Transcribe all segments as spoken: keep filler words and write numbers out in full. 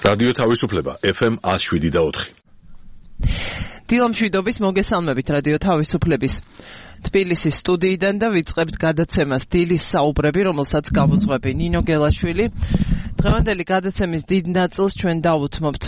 რადიო თავისუფლება ეფ ემ one oh seven და four. დილამშვიდობის მოგესალმებით რადიო თავისუფლების თბილისის სტუდიიდან და ვიწყებთ გადაცემას დილის საუბრები, რომელსაც გავუძღვები ნინო გელაშვილი. დღევანდელი გადაცემის დიდ ნაწილს ჩვენ დავუთმობთ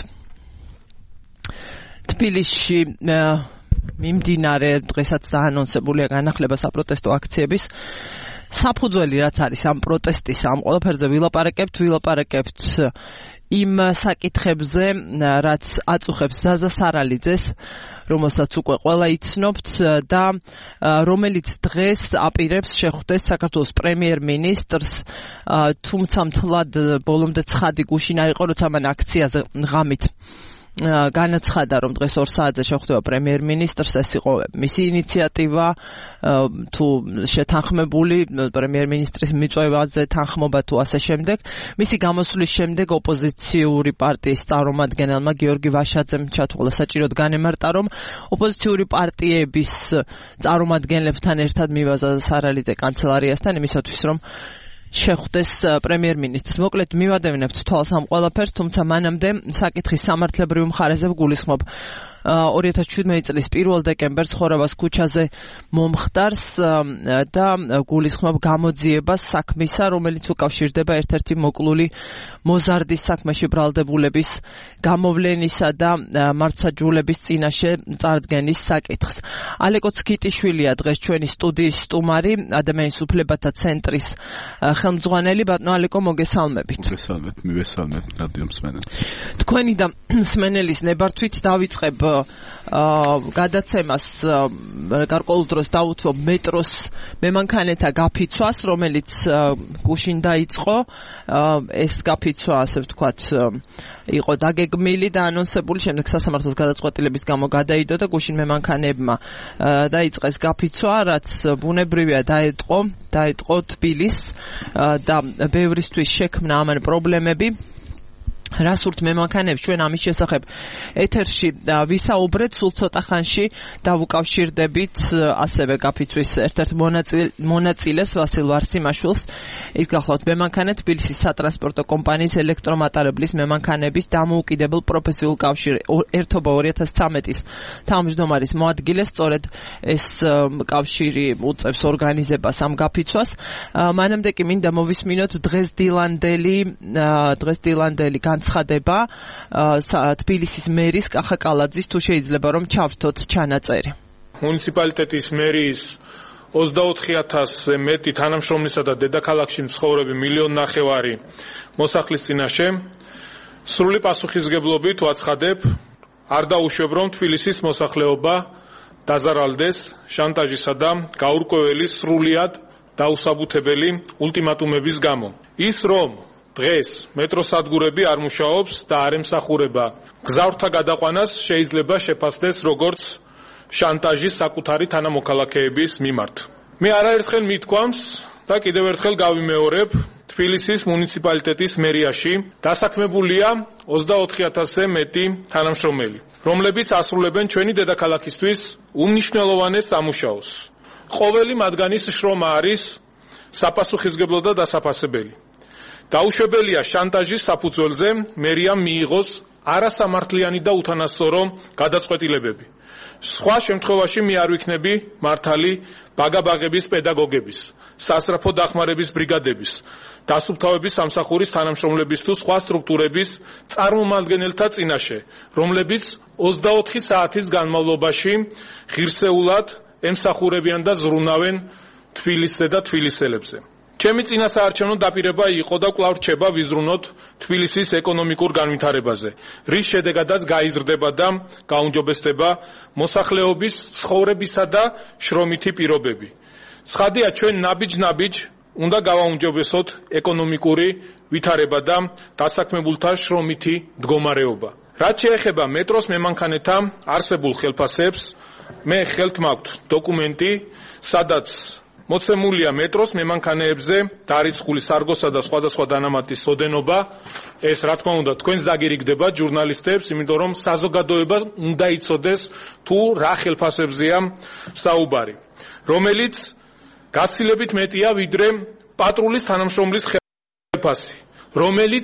თბილისში მიმდინარე დღესაც დაანონსებულია განახლება საპროტესტო აქციების საფუძველი რაც არის ამ პროტესტის, ამ ყველაფერზე ვილაპარაკებთ, ვილაპარაკებთ იმ საკითხებზე, რაც აწუხებს ზაზა სარალიძეს, რომელსაც უკვე ყველა იცნობთ და რომელიც დღეს აპირებს შეხვდეს საქართველოს პრემიერ-მინისტრს, თუმცა მთლად ბოლომდე ცხადი გუშინ არ იყო, როცა მან აქციაზე ღამით განაცხადა, რომ დღეს ორ საათზე შეხვდება პრემიერ-მინისტრს, ეს იყო მისი ინიციატივა, თუ შეთანხმებული პრემიერ-მინისტრის მიწვევაზე თანხმობა თუ ასე შემდეგ. მისი გამოსვლის შემდეგ ოპოზიციური პარტიის წარმომადგენელმა გიორგი ვაშაძემ ჩათვალა საჭიროდ განემარტა, რომ ოპოზიციური პარტიების წარმომადგენლებთან ერთად მივაზა სარალიძე კანცელარიასთან იმისათვის, რომ შეხვდეს პრემიერ-მინისტრს. მოკლედ მივადევნებთ თვალს ამ ყველაფერს, თუმცა მანამდე საკითხის სამართლებრივ მხარეზე ვგულისხმობ ორი ათას შვიდმეტი წლის პირველ დეკემბერს ხორავას ქუჩაზე მომხდარს და გულისხმობ გამოძიებას საქმისა, რომელიც უკავშირდება ერთ-ერთი მოკლული მოზარდის საქმეში ბრალდებულების გამოვლენისა და მართლმსაჯულების წინაშე წარდგენის საკითხს. ალეკო ცქიტიშვილია დღეს ჩვენი სტუდიის სტუმარი, ადამიანის უფლებათა ცენტრის ხელმძღვანელი. ბატონო ალეკო, მოგესალმებით. მოგესალმებით, მივესალმეთ რადიო მსმენელს. თქვენი და მსმენელის ნებართვით დავიწყებ გადაცემას, გარკვეულ დროს დავუთმობ მეტროს მემანქანეთა გაფიცვას, რომელიც გუშინ დაიწყო. ეს გაფიცვა, ასე ვთქვათ, იყო დაგეგმილი და ანონსებული, შემდეგ სასამართლოს გადაწყვეტილების გამო გადაიდო და გუშინ მემანქანეებმა დაიწყეს გაფიცვა, რაც ბუნებრივია დაეტყო, დაეტყო თბილისს და ბევრისთვის შექმნა ამან პრობლემები. რას ურთ მემანქანეებს ჩვენ ამის შესახებ ეთერში ვისაუბრეთ, სულ ცოტა ხანში დავუკავშირდებით ასევე გაფიცვის ერთ-ერთ მონაწილეს ვასილ ვარსიმაშვილს. ის გახლავთ მემანქანე თბილისის სატრანსპორტო კომპანიის ელექტრომატარებლის მემანქანების დამოუკიდებელ პროფესიულ კავშირი ერთობა ორი ათას ცხრამეტის თავმჯდომარის მოადგილე. სწორედ ეს კავშირი უწევს ორგანიზებას ამ გაფიცვას. მანამდე კი მინდა მოვისმინოთ დღესდილანდელი დღესდილანდელი ცხადება თბილისის მერის კახა კალაძის, თუ შეიძლება რომ ჩავრთოთ ჩანაწერი. მუნიციპალიტეტის მერის ოცდაოთხი ათასზე მეტი თანამშრომლისა და დედაქალაქში მცხოვრები მილიონ ნახევარი მოსახლის წინაშე სრული პასუხისმგებლობით ვაცხადებ, არ დაუშვებ, რომ თბილისის მოსახლეობა დაზარალდეს შანტაჟისა და გაურკვეველი სრულიად დაუსაბუთებელი ულტიმატუმების გამო. ის რომ დღეს მეტროსადგურები არ მუშაობს და არ ემსახურება გზავრთა გადაყვანას შეიძლება შეფასდეს როგორც შანტაჟის საკუთარი თანამოქალაქეების მიმართ. მე არაერთხელ მithქვამს და კიდევ ერთხელ გავიმეორებ, თბილისის მუნიციპალიტეტის მერიაში დასაქმებულია ოცდაოთხი ათასზე მეტი თანამშრომელი, რომლებიც ასრულებენ ჩვენი დედაქალაქისთვის უმნიშვნელოვანეს სამუშაოს. ყოველი მათგანის შრომა არის საპასუხისმგებლო და დასაფასებელი. დაუშვებელია შანტაჟის საფუძველზე მერიამ მიიღოს არასამართლიანი და უთანასწორო გადაწყვეტილებები. სხვა შემთხვევაში მე არ ვიქნები მართალი ბაგაბაღების პედაგოგების, სასწრაფო დახმარების ბრიგადების, დასუფთავების სამსახურის თანამშრომლების თუ სხვა სტრუქტურების წარმომადგენელთა წინაშე, რომლებიც ოცდაოთხი საათის განმავლობაში ღირსეულად ემსახურებიან და ზრუნავენ თბილისზე და თბილისელებზე. ჩემი წინასაარჩევნო დაპირება იყო და კვლავ რჩება ვიზრუნოთ თბილისის ეკონომიკურ განვითარებაზე, რის შედეგადაც გაიზრდება და გაუმჯობესდება მოსახლეობის ცხოვრებისა და შრომითი პირობები. ცხადია, ჩვენ ნაბიჯ-ნაბიჯ უნდა გავაუმჯობესოთ ეკონომიკური ვითარება და დასაქმებულთა შრომითი მდგომარეობა. რაც შეეხება მეტროს მემანქანეთა არსებულ ხელფასებს, მე ხელთ მაქვთ დოკუმენტი, სადაც მოცემულია მეტროს მემანქანეებზე დარიცხული სარგოსა და სხვადასხვა დანამატის ოდენობა. ეს რა თქმა უნდა თქვენს დაგირიგდება ჟურნალისტებს, იმიტომ რომ საზოგადოებას უნდა იცოდეს თუ რა ხელფასებზეა საუბარი, რომელიც გაცილებით მეტია ვიდრე პატრულის თანამშრომლის ხელფასი, რომელიც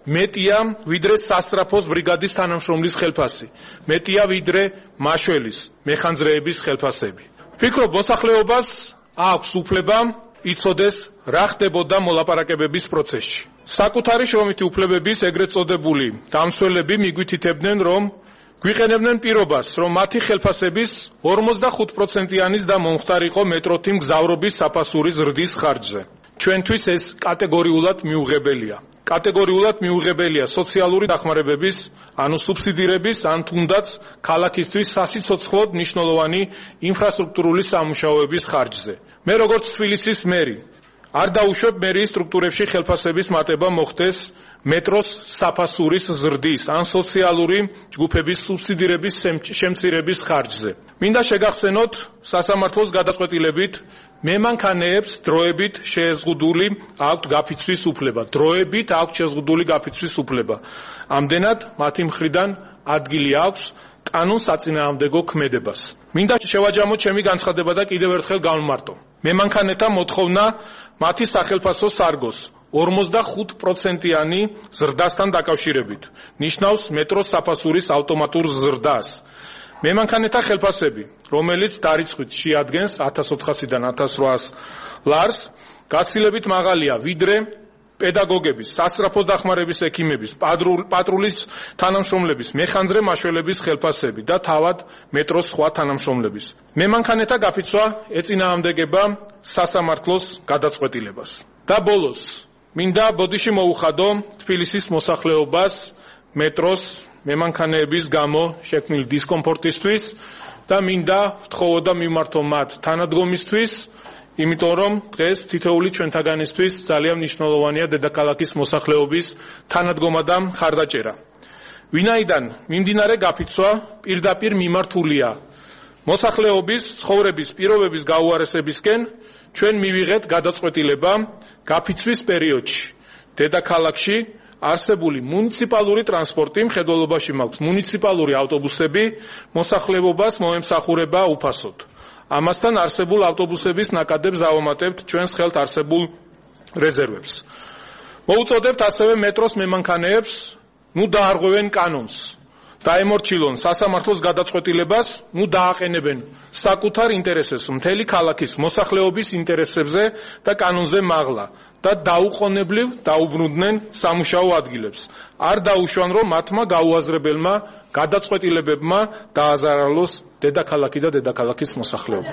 მეტია ვიდრე სასტრაფოს ბრიგადის თანამშრომლის ხელფასი, მეტია ვიდრე მაშველის, მეხანძრეების ხელფასები. ვფიქრობ, მოსახლეობას აქვს უფლება იცოდეს რა ხდებოდა მოლაპარაკებების პროცესში. საკუთარი შრომითი უფლებების ეგრეთ წოდებული დამცველები მიგვითითებდნენ, რომ გვიყენებდნენ პირობას, რომ მათი ხელფასების ორმოცდახუთ პროცენტიანის და მომხდარიყო მეტროთი მგზავრობის საფასურის ზრდის ხარჯზე. ჩვენთვის ეს კატეგორიულად მიუღებელია. კატეგორიულად მიუღებელია სოციალური დახმარებების, ანუ სუბსიდირების, ან თუნდაც ქალაქისთვის სასიცოცხლოდ მნიშვნელოვანი ინფრასტრუქტურული სამუშაოების ხარჯზე. მე როგორც თბილისის მერი არ დაუშვებ მერიის სტრუქტურებში ხელფასების მატება მოხდეს მეტროს საფასურის ზრდის ან სოციალური ჯგუფების სუბსიდირების შემცირების ხარჯზე. მინდა შეგახსენოთ სასამართლოს გადაწყვეტილებით მემანქანეებს დროებით შეზღუდული აქვთ გაფიცვის უფლება. დროებით აქვთ შეზღუდული გაფიცვის უფლება. ამდენად მათი მხრიდან ადგილი აქვს კანონსაწინააღმდეგო ქმედებას. მინდა შევაჯამოთ ჩემი განცხადება და კიდევ ერთხელ გავმარტო. მემანქანეთა მოთხოვნა მათი სახელფასო სარგოს ორმოცდახუთ პროცენტიანი ზრდასთან დაკავშირებით ნიშნავს მეტროს საფასურის ავტომატურ ზრდას. მემანქანეთა ხელფასები, რომელიც დარიცხვით შეადგენს ათას ოთხასიდან ათას რვაას ლარს, გაცილებით მაღალია ვიდრე პედაგოგების, სასწრაფო დახმარების ექიმების, პატრულის თანამშრომლების, მეხანძრე მაშველების ხელფასები და თავად მეტროს სხვა თანამშრომლების. მემანქანეთა გაფიცვა ეწინააღმდეგება სასამართლოს გადაწყვეტილებას. და ბოლოს, მინდა ბოდიში მოუხადო თბილისის მოსახლეობას მეტროს მემანქანეების გამო შექმნილ დისკომფორტისთვის და მინდა ვთხოვოდა მიმართო მათ თანადგომისთვის, იმიტომ რომ დღეს თითოეული ჩვენთაგანისთვის ძალიან მნიშვნელოვანია დედაქალაქის მოსახლეობის თანადგომა და მხარდაჭერა. ვინაიდან მიმდინარე გაფიცვა პირდაპირ მიმართულია მოსახლეობის ცხოვრების პირობების გაუარესებისკენ, ჩვენ მივიღეთ გადაწყვეტილება გაფიცვის პერიოდში დედაქალაქში არსებული მუნიციპალური ტრანსპორტი, მხედველობაში მაქვს მუნიციპალური ავტობუსები, მოსახლეობას მოემსახურება უფასოდ. ამასთან არსებულ ავტობუსების ნაკადებს დავამატებთ ჩვენს ხელთ არსებულ რეზერვებს. მოუწოდებთ ასევე მეტროს მემანქანეებს, ნუ დაარღვევენ კანონს, დაემორჩილონ სასამართლოს გადაწყვეტილებას, ნუ დააყენებენ საკუთარ ინტერესებს მთელი ქალაქის მოსახლეობის ინტერესებზე და კანონზე მაღლა და დაუყოვნებლივ დაუბრუნდნენ სამუშაო ადგილებს. არ დაუშვან, რომ მათმა გაუაზრებელმა გადაწყვეტილებებმა დააზარალოს დედაქალაქი და დედაქალაქის მოსახლეობა.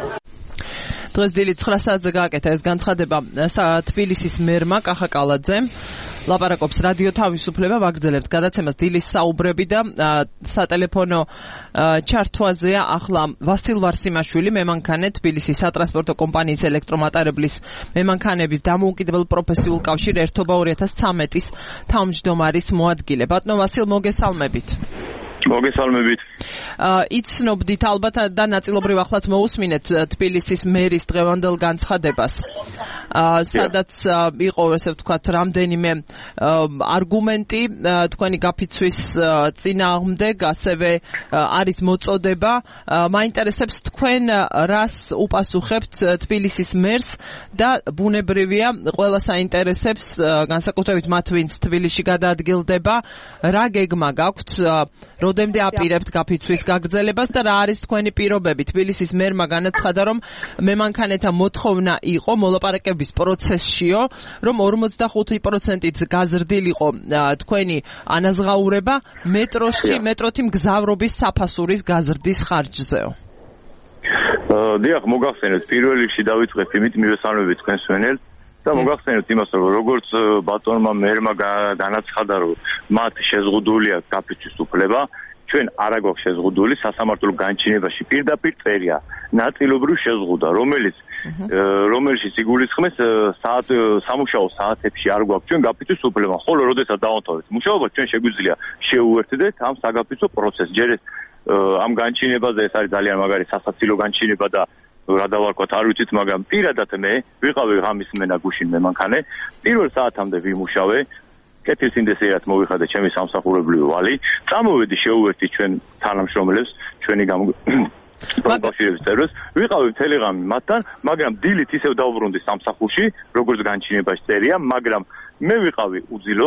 დღეს დილით ცხრა საათზე გააკეთა ეს განცხადება თბილისის მერმა კახა კალაძემ. ლაპარაკობს რადიო თავისუფლება, ვაგრძელებთ გადაცემას დილის საუბრები და სატელეფონო ჩართვაზეა ახლა ვასილ ვარსიმაშვილი, მემანქანე თბილისის სატრანსპორტო კომპანიის ელექტრომატარებლის მემანქანების დამოუკიდებელ პროფესიულ კავშირ ერთობა ორი ათას ცხრამეტის თავმჯდომარის მოადგილე. ბატონო ვასილ, მოგესალმებით. მოგესალმებით. იცნობდით ალბათ და ნაწილობრივ ახლაც მოусმინეთ თბილისის მერის დღევანდელ განცხადებას. სადაც იყო ესე ვთქვათ რამდენიმე არგუმენტი თქვენი გაფიცვის წინააღმდეგ, ასევე არის მოწოდება. მაინტერესებს თქვენ რას უპასუხებთ თბილისის მერს და ბუნებრივია ყველა საინტერესებს, განსაკუთრებით მათ, ვინც თბილისში გადაადგილდება, რა გეგმა გაქვთ, როდემდე აპირებთ გაფიცვის გაგრძელებას და რა არის თქვენი პირობები? თბილისის მერმა განაცხადა, რომ მემანქანეთა მოთხოვნა იყო მოლაპარაკების პროცესშიო, რომ ორმოცდახუთი პროცენტით გაზრდილიყო თქვენი ანაზღაურება მეტროში, მეტროთი მგზავრობის საფასურის გაზრდის ხარჯზეო. დიახ, მოგახსენეთ, პირველ რიგში დავიწყეთ იმით, მივესალმებით თქვენს მენელს და მოგახსენეთ იმას, რომ როგორც ბატონმა მერმა განაცხადა, რომ მათ შეზღუდულია გაფიცვის უფლება, ჩვენ არ აგვაქვს შეზღუდული, სასამართლო განჩინებაში პირდაპირ წერია ნაწილობრივ შეზღუდა, რომელიც რომელშიც იგულისხმეს საათ სამუშაო საათებში არ გვაქვს ჩვენ გაფიცვის უფლება, ხოლო როდესაც დავამთავრეთ მუშაობა, ჩვენ შეგვიძლია შეუერთდეთ ამ საგაფიცვო პროცესს. ჯერ ეს ამ განჩინებაზე ეს არის ძალიან მაგარი სასაცილო განჩინება და რა დავარქვათ, არ ვიცით, მაგრამ პირადად მე ვიყავი ღამის მენა გუშინ მემანქანე, პირველ საათამდე ვიმუშავე, კეთილსინდესიერად მოვიხადე ჩემი სამსახურებრივი ვალი, წამოვედი შეუერთდი ჩვენ თანამშრომლებს, ჩვენი კავშირების წევრებს, ვიყავი მთელი ღამე მათთან, მაგრამ დილით ისევ დავბრუნდი სამსახურში, როგორც განჩინებაში წერია, მაგრამ მე ვიყავი უძილო,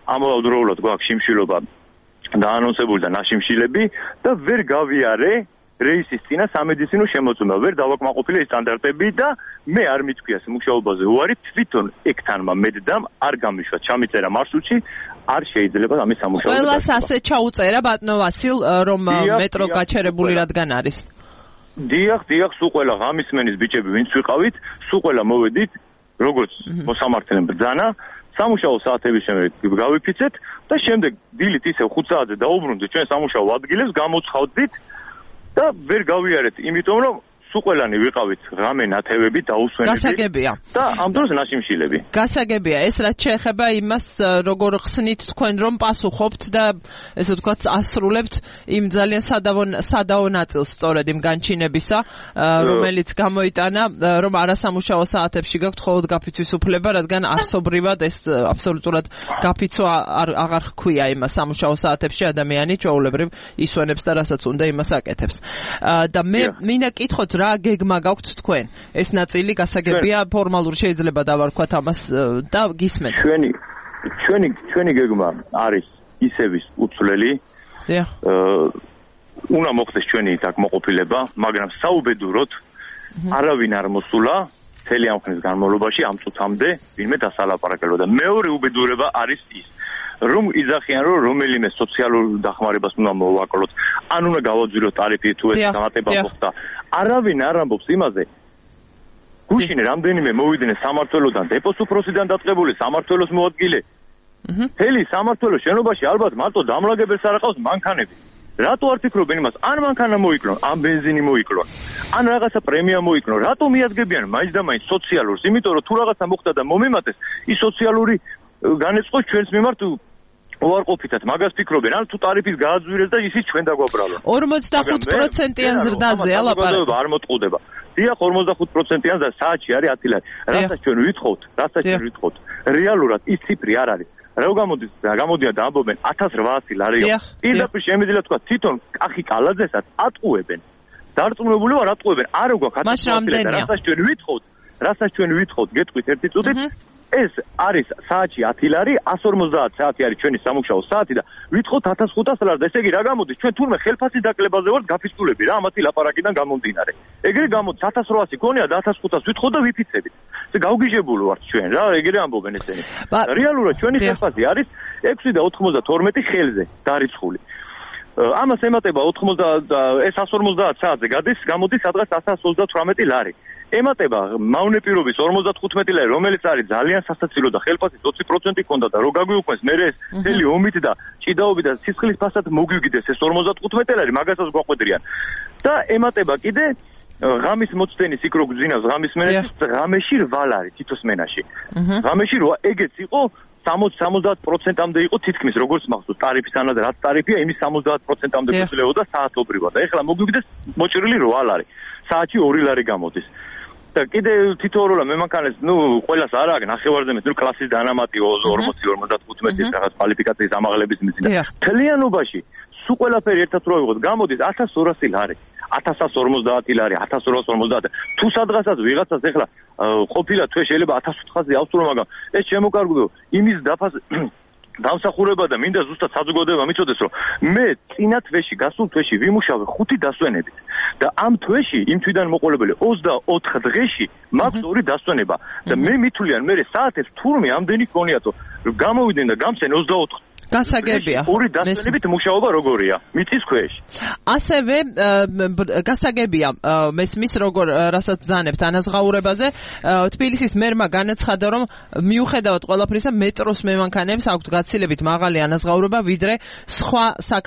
ამავდროულად გვაქვს შიმშილობა დაანონსებული და ნაშიმშილები და ვერ გავიარე რეისის წინა სამედიცინო შემოწმება, ვერ დავაკმაყოფილე ეს სტანდარტები და მე არ მithქვია მუშაობაზე უარი, თვითონ ექთანმა მედდამ არ გამიშვა, ჩამიწერა მარშრუტში, არ შეიძლება ამის სამუშაო. ყველას ასე ჩაუწერა ბატონო ვასილ, რომ მეტრო გაჩერებული რადგან არის. დიახ, დიახ, სულ ყველა ღამისმენის ბიჭები ვინც ვიყავით, სულ ყველა მოვედით, როგორც მოსამართლე ბრძანა, სამუშაო საათების შემდეგ გავიფიცეთ და შემდეგ დილით ისევ ხუთ საათზე დაუბრუნდით ჩვენ სამუშაო ადგილებს, გამოცხავდით და ვერ გავიარეთ, იმიტომ რომ სულ ყველანი ვიყავით ღამე ნათევები დაუსვენები. გასაგებია. და ამ დროს ნაშიმშილები. გასაგებია, ეს რაც შეეხება იმას, როგორ ხსნით თქვენ რომ პასუხობთ და ესე ვთქვათ, ასრულებთ იმ ძალიან სადავო ნაწილს სწორედ იმ განჩინებისა, რომელიც გამოიტანა, რომ არასამუშაო საათებში გაქვთ მხოლოდ გაფიცვის უფლება, რადგან არსობრივად ეს აბსოლუტურად გაფიცვა აღარ ჰქვია იმას სამუშაო საათებში ადამიანი ჩვეულებრივ ისვენებს და რასაც უნდა იმას აკეთებს. და მე მინდა კითხოთ რა გეგმა გაქვთ თქვენ? ეს ნაწილი გასაგებია, ფორმალურ შეიძლება დავარქვათ ამას და გისმენთ. ჩვენი ჩვენი ჩვენი გეგმა არის ისევის უცვლელი. დიახ. უნდა მოხდეს ჩვენი დაკმაყოფილება, მაგრამ საუბედუროდ არავინ არ მოსულა მთელი ამ ხნის განმავლობაში ამ წუთამდე ვინმე დასალაპარაკებდა. მეორე უბედურება არის ის, რომ იძახიან, რომ რომელიმე სოციალურ დახმარებას უნდა მოვაკლოთ, ან უნდა გავაძვიროთ ტარიფი თუ ეს დამატება მოხდა. არავინ არ ამბობს იმაზე. გუშინ რამდენიმე მოვიდნენ სამართველოდან, დეპოს უფროსიდან დაწყებული სამართველოს მოადგილე. მთელი სამართველოს შენობაში ალბათ მარტო დამლაგებელს არ აყავს მანქანები. რატო არ ფიქრობენ იმას? ან მანქანა მოიკლონ, ან ბენზინი მოიკლონ, ან რაღაცა პრემია მოიკლონ. რატო მიადგებიან მაინც და მაინც სოციალურს? იმიტომ რომ თუ რაღაცა მოხდა და მომემატეს, ის სოციალური განეწყოს ჩვენს მიმართ უარყოფითად, მაგას ფიქრობენ, ან თუ ტარიფის გააძვირეს და ისიც ჩვენ დაგვაბრალონ. ორმოცდახუთ პროცენტიან ზრდაზეა ლაპარაკი. არ მოწყდება. დიახ, ორმოცდახუთ პროცენტიან და საათში არის ათი ლარი. რასაც ჩვენ ვითხოვთ, რასაც ჩვენ ვითხოვთ. რეალურად ის ციფრი არ არის. რა გამოდის, გამოდიან და ამბობენ ათას რვაასი ლარიო. პირდაპირ შემიძლია თქვა, თვითონ კახი კალაძესაც ატყუებენ. დარწმუნებული ვარ, ატყუებენ. არ გვაქვს ათას ლარი და რასაც ჩვენ ვითხოვთ, რასაც ჩვენ ვითხოვთ, გეტყვით ერთი წუთით. ეს არის საათში ათი ლარი, εκατს ორმოცდაათ საათი არის ჩვენი სამუშაო საათი და ვითხოვთ ათას ხუთას ლარს და ესე იგი რა გამოდის? ჩვენ თურმე ხელფასის დაკლებაზე ვართ გაფიცულები რა ამათი ლაპარაკიდან გამომდინარე. ეგრე გამოდის ათას რვაასი გონია და ათას ხუთას ვითხოვთ და ვიფიცებით. ეს გავგიჟებული ვართ ჩვენ რა, ეგრე ამბობენ ესენი. რეალურად ჩვენი ხელფასი არის ექვსი და ოთხმოცდათორმეტი ხელზე დარიცხული. ამას ემატება ოთხმოცდა ეს εκατს ორმოცდაათ საათზე გადის, გამოდის სადღაც ათას ოცდათვრამეტი ლარი. ემატება მავნე პირობის ორმოცდათხუთმეტი ლარი, რომელიც არის ძალიან სასაცილო და ხელფასის ოცი პროცენტი ჰქონდა და რო გაგვიუქმეს მე ეს მთელი ომით და ჭიდაობით და სისხლის ფასად მოგვიგდეს ეს ორმოცდათხუთმეტი ლარი, მაგასაც გვაყვედრიან. და ემატება კიდე ღამის მოცდენის იქ რო გძინავს ღამის მენაში, ღამეში რვა ლარი თითოს მენაში. ღამეში რვა, ეგეც იყო სამოცდა სამოცდაათ პროცენტამდე იყო თითქმის როგორც მახსოვს ტარიფის ანად რაც ტარიფია იმის სამოცდაათ პროცენტამდე გვიძლეოდა საათობრივად და ეხლა მოგვიგდეს მოჭრილი რვა ლარი საათში ორი ლარი გამოდის და კიდე თითოეულმა მემანქანეს ნუ ყველას არ აქვს ნახევარზე მეტი ნუ კლასის დანამატი ორმოცი ორმოცდათხუთმეტი რაღაც კვალიფიკაციის ამაღლების მიზნით მთლიანობაში სულ ყველაფერი ერთად რო ვიღოთ გამოდის ათას ორასი ლარი ათას ორმოცდაათი ლარი ათას ორას ორმოცდაათი თუ სადღაცაც ვიღაცას ეხლა ყოფილა თვე შეიძლება ათას ოთხასი ავსურო მაგრამ ეს შემოკარგულო იმის დაფას დამსახურება და მინდა ზუსტად საზოგადოება მიცოდეს რომ მე წინა თვეში გასულ თვეში ვიმუშავე ხუთი დასვენებით და ამ თვეში იმ თვიდან მოყოლებული ოცდაოთხ დღეში მაქვს ორი დასვენება და მე მithვლიან მე საათებს თურმე ამდენი გქონიათო გამოვიდნენ და გამცენ ოცდაოთხ გასაგებია. ორი დასვენებით მუშაობა როგორია? მიწის ქვეშ. ასევე გასაგებია მესმის როგორ რასაც ბრძანებთ ანაზღაურებაზე. თბილისის მერმა განაცხადა რომ მიუხედავად ყველაფრისა მეტროს მემანქანეებს აქვთ გაცილებით მაღალი ანაზღაურება ვიდრე სხვა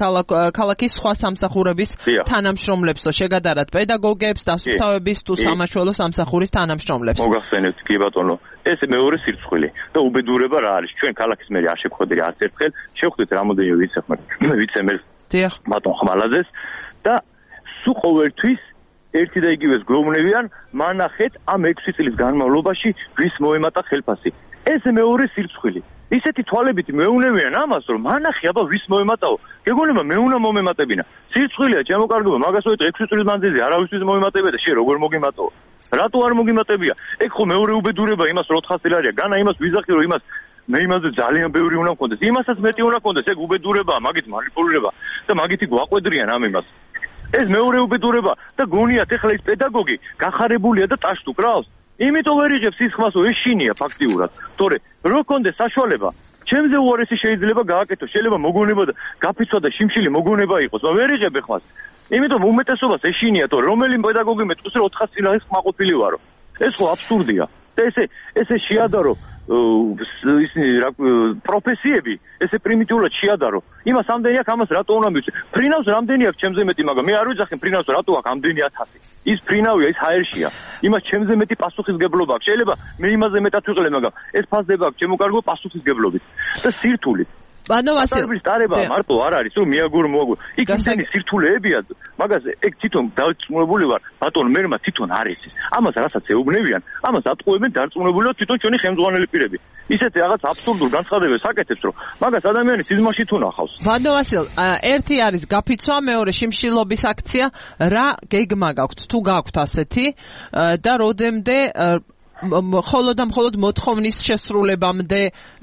ქალაქის სხვა სამსახურების თანამშრომლებსო შეგადარათ პედაგოგებს, დასუფთავების თუ სამაშველო სამსახურის თანამშრომლებს. მოგახსენებთ კი ბატონო. ეს მეორე სირცხვილი და უბედურება რა არის? ჩვენ ქალაქის მერი არ შეგხვედრი არც ერთხელ შევხვდით რამოდენიმე ვიცემერს ბატონ ხმალაძეს და სულ ყოველთვის ერთი და იგივეს გვეუბნებიან მანახეთ ამ ექვსი წლის განმავლობაში ვის მოემატა ხელფასი. ეს მეორე სირცხვილი. ისეთი თვალებით მეუნებიან ამას რომ მანახე აბა ვის მოემატაო. გეგონება მე უნდა მომემატებინა. სირცხვილია ჩემოკარგება მაგას ვეთქვი ექვსი წლის მანძილზე არავისთვის მოემატებია და შე როგორ მოგიმატო? რატო არ მოგიმატებია? ეგ ხო მეორე უბედურება იმას რომ ოთხასი ლარია. განა იმას ვიზახი რომ იმას მე იმაზე ძალიან ბევრი უნდა მქონდეს. იმასაც მეტი უნდა მქონდეს, ეგ უბედურებაა, მაგით манипуლირება და მაგით გვაყვედრიან ამ იმას. ეს მეორე უბედურება და გონიათ ეხლა ის პედაგოგი გახარებულია და ტაშს უკრავს. იმიტომ ვერ იღებს ის ხმასო, ეს შინია ფაქტიურად. თორე რო კონდეს საშუალება, ჩემზე უარესი შეიძლება გააკეთო, შეიძლება მოგონება და გაფიცვა და შიმშილი მოგონება იყოს, მაგრამ ვერ იღებ ხმას. იმიტომ უმეტესობას ეს შინია, თორე რომელი პედაგოგი მეტყვის რომ ოთხას წინა ეს ხმა ყოფილი ვარო. ეს ხო აბსურდია. და ესე ესე შეადარო ისინი რა პროფესიები, ესე პრიმიტიულად შეადარო. იმას ამდენი აქვს, ამას რატო უნდა მივწე? ფრინავს რამდენი აქვს ჩემზე მეტი, მაგრამ მე არ ვიძახი ფრინავს რატო აქვს ამდენი ათასი. ის ფრინავია, ის ჰაერშია. იმას ჩემზე მეტი პასუხისგებლობა აქვს. შეიძლება მე იმაზე მეტად ვიყლე, მაგრამ ეს ფასდება აქვს ჩემო კარგო პასუხისგებლობით და სირთულით. ანუ ვასილ ასეების დარება მარტო არ არის, რომ მიაგურ მოაგურ. იქ იმდენი სირთულეებია, მაგას ეგ თვითონ დარწმუნებული ვარ, ბატონ მერმა თვითონ არის ის. ამას რასაც ეუბნებიან, ამას ატყუებენ დარწმუნებულიო თვითონ ჩვენი ხელმძღვანელი პირები. ისეთი რაღაც აბსურდულ განცხადებებს აკეთებს, რომ მაგას ადამიანი სიზმარში თუ ნახავს. ბატონ ვასილ, ერთი არის გაფიცვა, მეორე შიმშილობის აქცია, რა გეგმა გაქვთ, თუ გაქვთ ასეთი და როდემდე მხოლოდ და მხოლოდ მოთხოვნის შესრულებამდე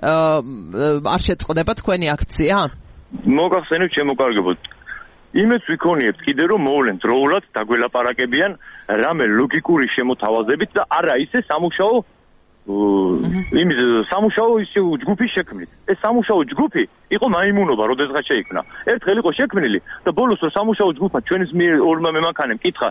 არ შეწყდება თქვენი აქცია? მოგახსენებთ შემოკარგებოდ. იმეც ვიქონიებთ კიდე რომ მოვლენ დროულად დაგველაპარაკებიან რამე ლოგიკური შემოთავაზებით და არა ისე სამუშაო იმის სამუშაო ისე ჯგუფის შექმნით. ეს სამუშაო ჯგუფი იყო მაიმუნობა, როდესაც შეიქმნა. ერთხელ იყო შექმნილი და ბოლოს რომ სამუშაო ჯგუფმა ჩვენის მიერ ორმა მემანქანემ კითხა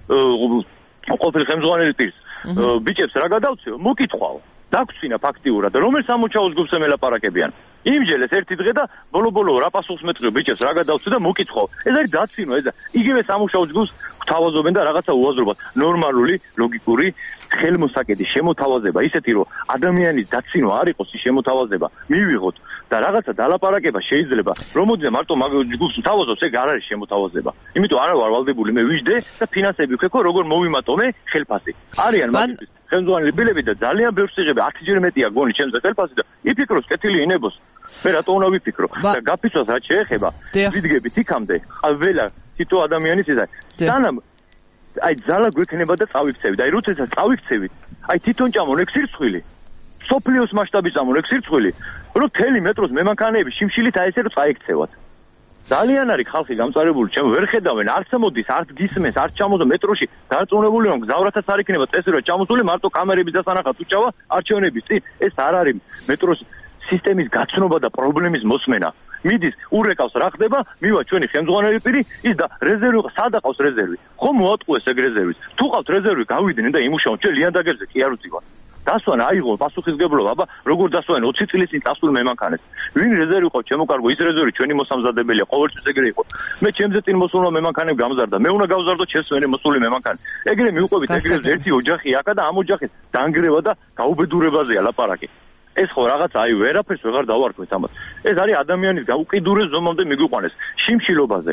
ყოფილი ხელმძღვანელი პირს ბიჭებს რა გადავწიო? მოკითხვაო. დაგწინა ფაქტიურად, რომელ სამუშაო ჯგუფს ელაპარაკებიან. იმჯერეს ერთი დღე და ბოლო-ბოლო რა პასუხს მეტყვი ბიჭებს რა გადავწიო და მოკითხვაო. ეს არის დაცინო, ეს იგივე სამუშაო ჯგუფს გვთავაზობენ და რაღაცა უაზრობად. ნორმალური, ლოგიკური ხელმოსაკედი შემოთავაზება, ისეთი რომ ადამიანის დაცინო არ იყოს ის შემოთავაზება, მივიღოთ და რაღაცა დალაპარაკება შეიძლება. რომ მოდი მარტო მაგ ჯგუფს თავაზობს, ეგ არ არის შემოთავაზება. იმიტომ არა ვარ ვალდებული მე ვიждე და ფინანსები ვქეკო, როგორ მოვიმატო მე ხელფასი. არიან მაგის ხელმძღვანელი ბილები და ძალიან ბევრს იღები, ათჯერ მეტია გონი ჩემზე ხელფასი და იფიქროს კეთილი ინებოს. მე რატო უნდა ვიფიქრო? და გაფიცვას რაც შეეხება, ვიდგებით იქამდე, ყველა თითო ადამიანის ის არის. სანამ აი ძალა გვექნება და წავიქცევით. აი როდესაც წავიქცევით, აი თვითონ ჭამონ ეგ სირცხვილი. სოფლიოს მასშტაბის ჭამონ ეგ სირცხვილი, რომ თელი მეტროს მემანქანეები შიმშილით აი ესე რომ წაიქცევათ. ძალიან არის ხალხი გამწარებული, ჩემ ვერ ხედავენ, არც მოდის, არც გისმენს, არც ჩამოძო მეტროში, დარწმუნებული რომ გზავრათაც არ იქნება წესი რომ ჩამოსული, მარტო კამერების დასანახად უჭავა არჩევნების წინ. ეს არ არის მეტროს სისტემის გაცნობა და პრობლემის მოსმენა. მიდის, ურეკავს რა ხდება, მივა ჩვენი ხელმძღვანელი პირი, ის და რეზერვი, სად აყავს რეზერვი? ხომ მოატყუეს ეგ რეზერვით? თუ ყავთ რეზერვი, გავიდნენ და იმუშაონ, ჩვენ ლიანდაგერზე კი არ უძივარ. დასვან აიღო პასუხისგებლობა, აბა როგორ დასვან ოცი წლის წინ წასულ მემანქანეს. ვინ რეზერვი ყავს, ჩემო კარგო, ის რეზერვი ჩვენი მოსამზადებელია, ყოველთვის ეგრე იყო. მე ჩემზე წინ მოსულმა მემანქანემ გამზარდა, მე უნდა გავზარდო ჩემს ვენე მოსული მემანქანი. ეგრე მიუყვებით, ეგრე ერთი ოჯახი აქა და ამ ოჯახის დანგრევა და გაუბედურებაზეა ლაპარაკი. ეს ხო რაღაც აი ვერაფერს ვეღარ დავარქვეთ ამას. ეს არის ადამიანის გაუკიდურეს ზომამდე მიგვიყვანეს შიმშილობაზე.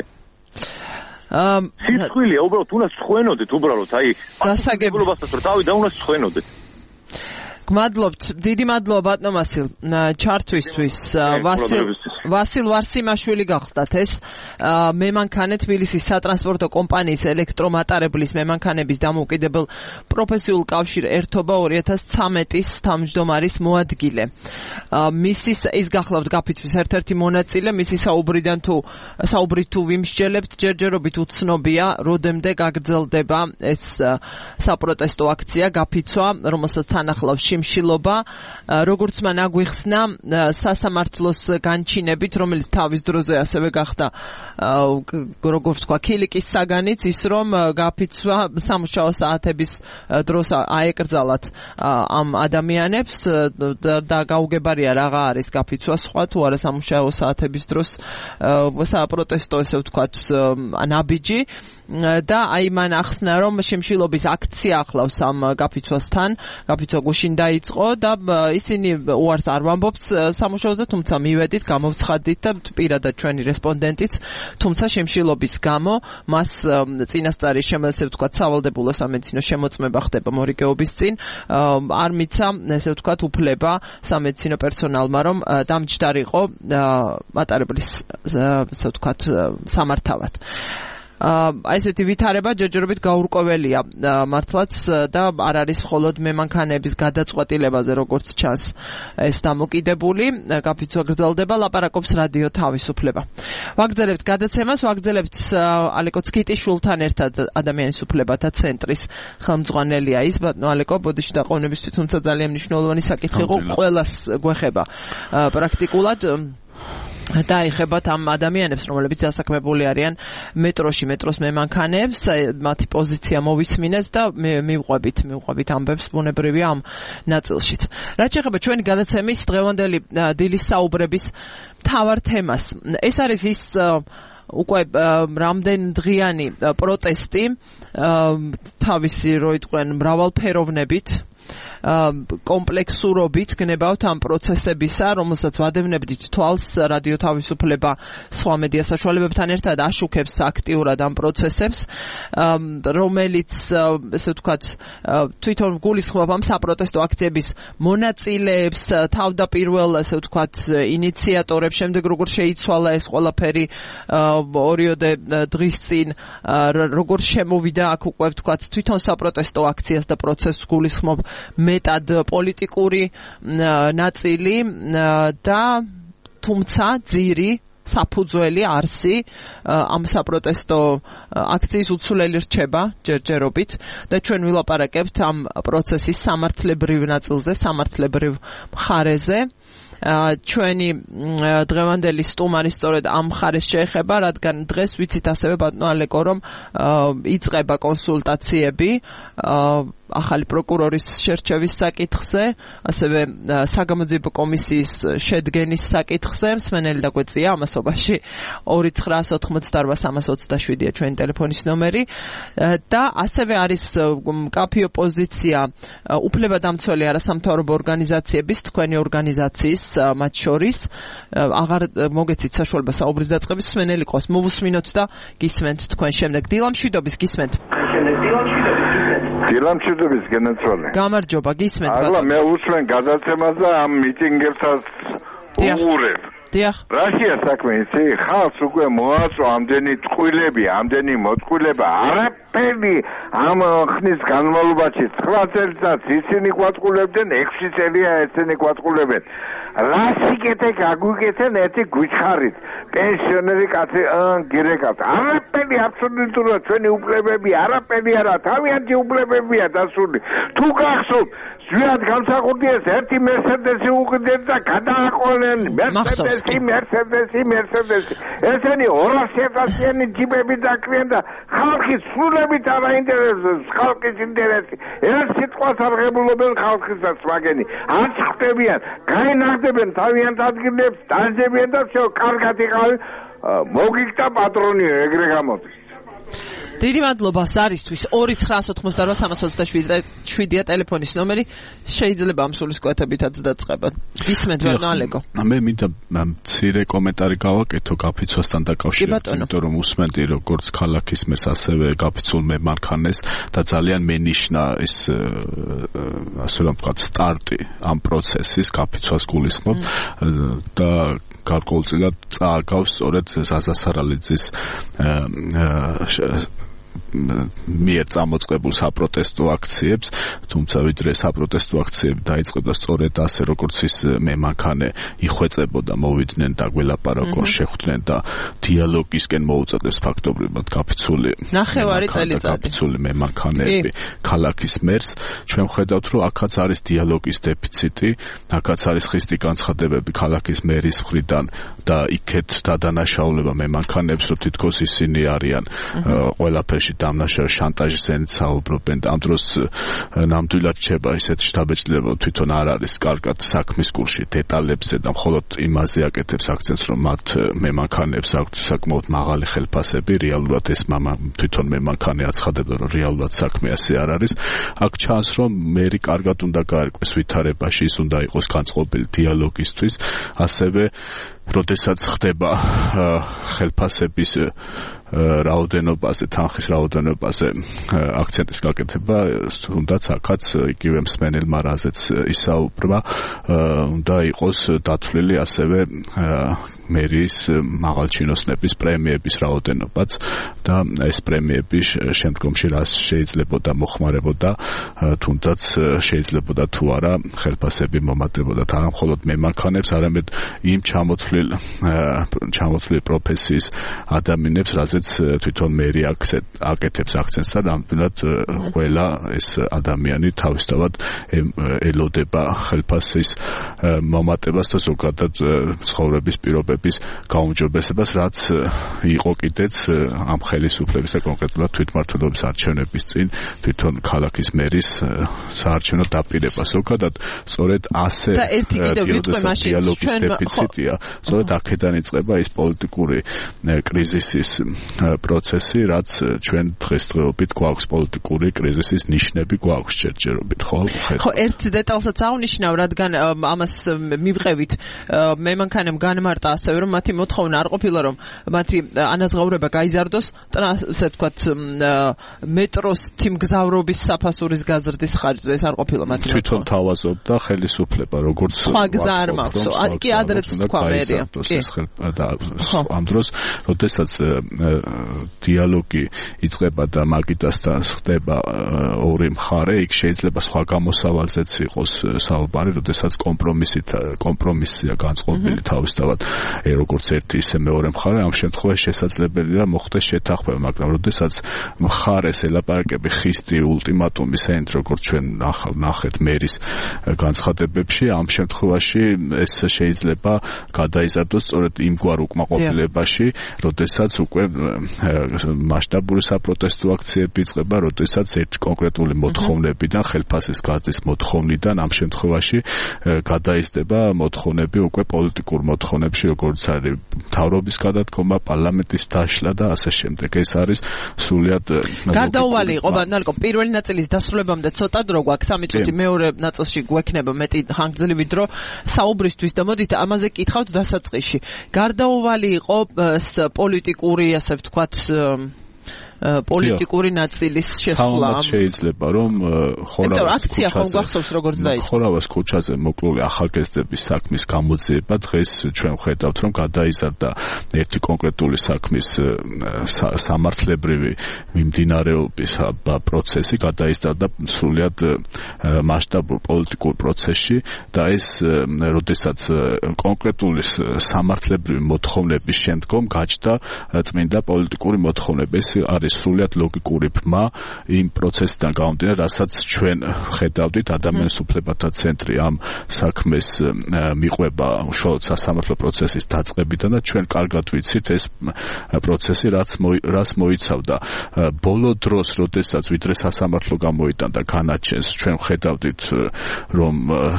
აა სიცხვილია, უბრალოდ უნდა სხვენოდეთ, უბრალოდ აი გასაგებობასაც რომ თავი და უნდა სხვენოდეთ. გმადლობთ, დიდი მადლობა ბატონ ვასილ ჩართვისთვის. ვასილ ვასილ ვარსიმაშვილი გახლდათ ეს მემანქანე თბილისის სატრანსპორტო კომპანიის ელექტრომატარებლის მემანქანების დამოუკიდებელ პროფესიულ კავშირ ერთობა ორი ათას ცხრამეტის თავმჯდომარის მოადგილე. მისის ის გახლავთ გაფიცვის ერთ-ერთი მონაწილე, მისი საუბრიდან თუ საუბრით თუ ვიმსჯელებთ, ჯერჯერობით უცნობია, როდემდე გაგრძელდება ეს საპროტესტო აქცია, გაფიცვა, რომელსაც თან ახლავს შიმშილობა, როგორც მან აგვიხსნა სასამართლოს განჩინებით, რომელიც თავის დროზე ასევე გახდა როგორც თქვა ქილიკის საგანიც, ის რომ გაფიცვა სამუშაო საათების დროს აეკრძალათ ამ ადამიანებს და გაუგებარია რაღა არის გაფიცვა სხვა თუ არა სამუშაო საათების დროს საპროტესტო ესე ვთქვათ ნაბიჯი და აი მან ახსნა რომ შიმშილობის აქცია ახლავს ამ გაფიცვასთან, გაფიცვა გუშინ დაიწყო და ისინი უარს არ ვამბობთ სამუშაოზე, თუმცა მივედით, გამოვცხადით და პირადად ჩვენი რესპონდენტიც, თუმცა შიმშილობის გამო მას წინასწარი შემოსე ვთქვათ სავალდებულო სამედიცინო შემოწმება ხდება მორიგეობის წინ, არ მიცა ესე ვთქვათ უფლება სამედიცინო პერსონალმა რომ დამჯდარიყო მატარებლის ესე ვთქვათ სამართავად. აი ესეთი ვითარება ჯერჯერობით გაურკვეველია მართლაც და არ არის მხოლოდ მემანქანების გადაწყვეტილებაზე როგორც ჩანს ეს დამოკიდებული გაფიცვა გრძელდება ლაპარაკობს რადიო თავისუფლება ვაგრძელებთ გადაცემას ვაგრძელებთ ალეკო ცკიტიშვილთან ერთად ადამიანის უფლებათა ცენტრის ხელმძღვანელია ის ბატონო ალეკო ბოდიში დაყოვნებისთვის თუმცა ძალიან მნიშვნელოვანი საკითხი იყო ყველას გვეხება პრაქტიკულად და ეხებათ ამ ადამიანებს, რომლებიც დასაქმებული არიან მეტროში, მეტროს მემანქანეებს, მათი პოზიცია მოვისმინეთ და მივყვებით, მივყვებით ამბებს ბუნებრივია ამ ნაწილშიც. რაც შეეხება ჩვენი გადაცემის დღევანდელი დილის საუბრების მთავარ თემას. ეს არის ის უკვე რამდენ დღიანი პროტესტი თავისი რო იტყვენ მრავალფეროვნებით კომპლექსურობით გნებავთ ამ პროცესებისა, რომელსაც ვადევნებდით თვალს რადიო თავისუფლება სხვა მედია საშუალებებთან ერთად აშუქებს აქტიურად ამ პროცესებს, რომელიც ესე ვთქვათ თვითონ გულისხმობს ამ საპროტესტო აქციების მონაწილეებს, თავდაპირველ ესე ვთქვათ ინიციატორებს, შემდეგ როგორ შეიცვალა ეს ყველაფერი ორიოდე დღის წინ, როგორ შემოვიდა აქ უკვე ვთქვათ თვითონ საპროტესტო აქციას და პროცესს გულისხმობ მეტად პოლიტიკური ნაწილი და თუმცა ძირი საფუძველი არსი ამ საპროტესტო აქციის უცვლელი რჩება ჯერჯერობით და ჩვენ ვილაპარაკებთ ამ პროცესის სამართლებრივ ნაწილზე, სამართლებრივ მხარეზე. ჩვენი დღევანდელი სტუმარი სწორედ ამ მხარეს შეეხება, რადგან დღეს ვიცით ასევე ბატონო ალეკო რომ იწყება კონსულტაციები ახალი პროკურორის შერჩევის საკითხზე, ასევე საგამოძიებო კომისიის შედგენის საკითხზე, მსმენელი დაგვეწია ამასობაში ორი ცხრაას ოთხმოცდაორვა სამას ოცდაშვიდია ჩვენი ტელეფონის ნომერი და ასევე არის მკაფიო პოზიცია უფლებადამცველი არასამთავრობო ორგანიზაციების, თქვენი ორგანიზაციის მათ შორის აღარ მოგეცით საშუალება საუბრის დაწყების მსმენელი ყავს მოვუსმინოთ და გისმენთ თქვენ შემდეგ დილამშვიდობის გისმენთ დილამშვიდობის გენაცვალე გამარჯობა გისმენთ ბატონო მე უსმენ გადაცემას და ამ მიტინგებსაც უყურებ დიახ რაშია საქმე იცი ხალხს უკვე მოაწვა ამდენი ტყუილები ამდენი მოტყუილება არაფერი ამ ხნის განმავლობაში ცხრა წელიწადს ისინი გვატყულებდნენ ექვსი წელია ესენი გვატყულებენ რასიკეთე გაგვიკეთენ ერთი გვიჩხარით პენსიონერი კაცი გირეკავს არაფერი აბსოლუტურად ჩვენი უფლებები არაფერი არა თავიანთი უფლებებია დასული თუ გახსოვთ ზვიად გამსახურდიეს ერთი მერსედესი უყიდეთ და გადააყოლნენ მერსედესი მერსედესი მერსედესი ესენი ორასი ათასიანი ჯიპები დაკრიან და ხალხის სულებით არ აინტერესებს ხალხის ინტერესი ერთ სიტყვას არ ღებულობენ ხალხისაც მაგენი არც ხდებიან გაინახდებენ თავიანთ ადგილებს დაძებიან და всё კარგად იყავი მოგიქთა პატრონიო ეგრე გამოდის დიდი მადლობა სარისთვის ორი ცხრაას ოთხმოცდაორვა სამას ოცდაშვიდია ტელეფონის ნომერი შეიძლება ამ სულისკვეთებითაც დაწყება გისმენთ ბატონო ალეკო მე მინდა მცირე კომენტარი გავაკეთო გაფიცვასთან დაკავშირებით იმიტომ რომ უსმენდი როგორც ქალაქის მერს ასევე გაფიცულ მემანქანეს და ძალიან მენიშნა ეს ასე რომ ვთქვათ სტარტი ამ პროცესის გაფიცვას გულისხმობ და გარკვეულწილად წააგავს სწორედ ზაზა სარალიძის მიერ წამოწყებულ საპროტესტო აქციებს, თუმცა ვიდრე საპროტესტო აქციები დაიწყებდა სწორედ ასე როგორც ის მემანქანე იხვეწებოდა, მოვიდნენ და გველაპარაკო, შეხვდნენ და დიალოგისკენ მოუწოდებს ფაქტობრივად გაფიცული ნახევარი წელიწადი გაფიცული მემანქანეები ქალაქის მერს. ჩვენ ვხედავთ, რომ აქაც არის დიალოგის დეფიციტი, აქაც არის ხისტი განცხადებები ქალაქის მერის მხრიდან და იქეთ დადანაშაულება მემანქანეებს, რომ თითქოს ისინი არიან ყველაფერში დამნაშავე შანტაჟის ენით საუბრობენ და ამ დროს ნამდვილად რჩება ისეთი შთაბეჭდილება თვითონ არ არის კარგად საქმის კურსში დეტალებზე და მხოლოდ იმაზე აკეთებს აქცენტს რომ მათ მემანქანეებს აქვთ საკმაოდ მაღალი ხელფასები რეალურად ეს მამა თვითონ მემანქანე აცხადებდა რომ რეალურად საქმე ასე არ არის აქ ჩანს რომ მერი კარგად უნდა გაერკვეს ვითარებაში ის უნდა იყოს განწყობილი დიალოგისთვის ასევე როდესაც ხდება ხელფასების რაოდენობაზე, თანხის რაოდენობაზე აქცენტის გაკეთება, თუნდაც აქაც იგივე მსმენელმა რაზეც ისაუბრა, უნდა იყოს დათვლილი ასევე მერის მაღალჩინოსნების პრემიების რაოდენობაც და ეს პრემიები შემდგომში რას შეიძლებოდა მოხმარებოდა თუნდაც შეიძლებოდა თუ არა ხელფასები მომატებოდა არა მხოლოდ მემანქანებს არამედ იმ ჩამოთვლილ ჩამოთვლილ პროფესიის ადამიანებს რაზეც თვითონ მერი აკეთებს აქცენტს და ნამდვილად ყველა ეს ადამიანი თავისთავად ელოდება ხელფასის მომატებას და ზოგადად ცხოვრების პირობების გაუმჯობესებას, რაც იყო კიდეც ამ ხელისუფლების და კონკრეტულად თვითმმართველობის არჩევნების წინ თვითონ ქალაქის მერის საარჩევნო დაპირება. ზოგადად სწორედ ასე დიალოგის დეფიციტია. სწორედ აქედან იწყება ის პოლიტიკური კრიზისის პროცესი, რაც ჩვენ დღესდღეობით გვაქვს პოლიტიკური კრიზისის ნიშნები გვაქვს ჯერჯერობით, ხო? ხო, ერთ დეტალსაც აღნიშნავ, რადგან ამას მივყევით, მემანქანემ განმარტა ასევე, რომ მათი მოთხოვნა არ ყოფილა, რომ მათი ანაზღაურება გაიზარდოს, ასე ვთქვათ, მეტროს თიმგზავრობის საფასურის გაზრდის ხარჯზე, ეს არ ყოფილა მათი მოთხოვნა. თვითონ თავაზობდა ხელისუფლება, როგორც სხვა გზა არ მაქვს. კი ადრეც თქვა მერია. ამ დროს, როდესაც დიალოგი იწყება და მაგიდასთან ხდება ორი მხარე, იქ შეიძლება სხვა გამოსავალზეც იყოს საუბარი, როდესაც კომპრომისით კომპრომისია განწყობილი თავისთავად როგორც ერთი ისე მეორე მხარე, ამ შემთხვევაში შესაძლებელია მოხდეს შეთანხმება, მაგრამ როდესაც მხარეს ელაპარაკები ხისტი ულტიმატუმის ენთ, როგორც ჩვენ ნახეთ მერის განცხადებებში, ამ შემთხვევაში ეს შეიძლება გადაიზარდოს სწორედ იმგვარ უკმაყოფილებაში, როდესაც უკვე მასშტაბური საპროტესტო აქციები იწყება, როდესაც ერთ კონკრეტული მოთხოვნებიდან, ხელფასის გაზრდის მოთხოვნიდან ამ შემთხვევაში გადაიზრდება მოთხოვნები უკვე პოლიტიკურ მოთხოვნებში, როგორც არის მთავრობის გადადგომა, პარლამენტის დაშლა და ასე შემდეგ. ეს არის სრულიად გარდაუვალი იყო, ნალკო, პირველი ნაწილის დასრულებამდე ცოტა დრო გვაქვს, სამი წუთი, მეორე ნაწილში გვექნება მეტი ხანგრძლივი დრო საუბრისთვის და მოდით ამაზე კითხავთ დასაწყისში. გარდაუვალი იყო პოლიტიკური, ასე ვთქვათ, პოლიტიკური ნაწილის შესვლა. შეიძლება რომ ხორავას აქცია ხომ გახსოვს როგორც დაიწყო. ხორავას ქუჩაზე მოკლული ახალგაზრდების საქმის გამოძიება დღეს ჩვენ ხედავთ რომ გადაიზარდა ერთი კონკრეტული საქმის სამართლებრივი მიმდინარეობის პროცესი გადაიზარდა სრულიად მასშტაბურ პოლიტიკურ პროცესში და ეს როდესაც კონკრეტული სამართლებრივი მოთხოვნების შემდგომ გაჩნდა წმინდა პოლიტიკური მოთხოვნები. ეს არის სრულიად ლოგიკური ბმა იმ პროცესიდან გამომდინარე, რასაც ჩვენ ხედავდით ადამიანის უფლებათა ცენტრი ამ საქმეს მიყვება უშუალოდ სასამართლო პროცესის დაწყებიდან და ჩვენ კარგად ვიცით ეს პროცესი რაც რას მოიცავდა. ბოლო დროს, როდესაც ვიდრე სასამართლო გამოიტანდა განაჩენს, ჩვენ ხედავდით რომ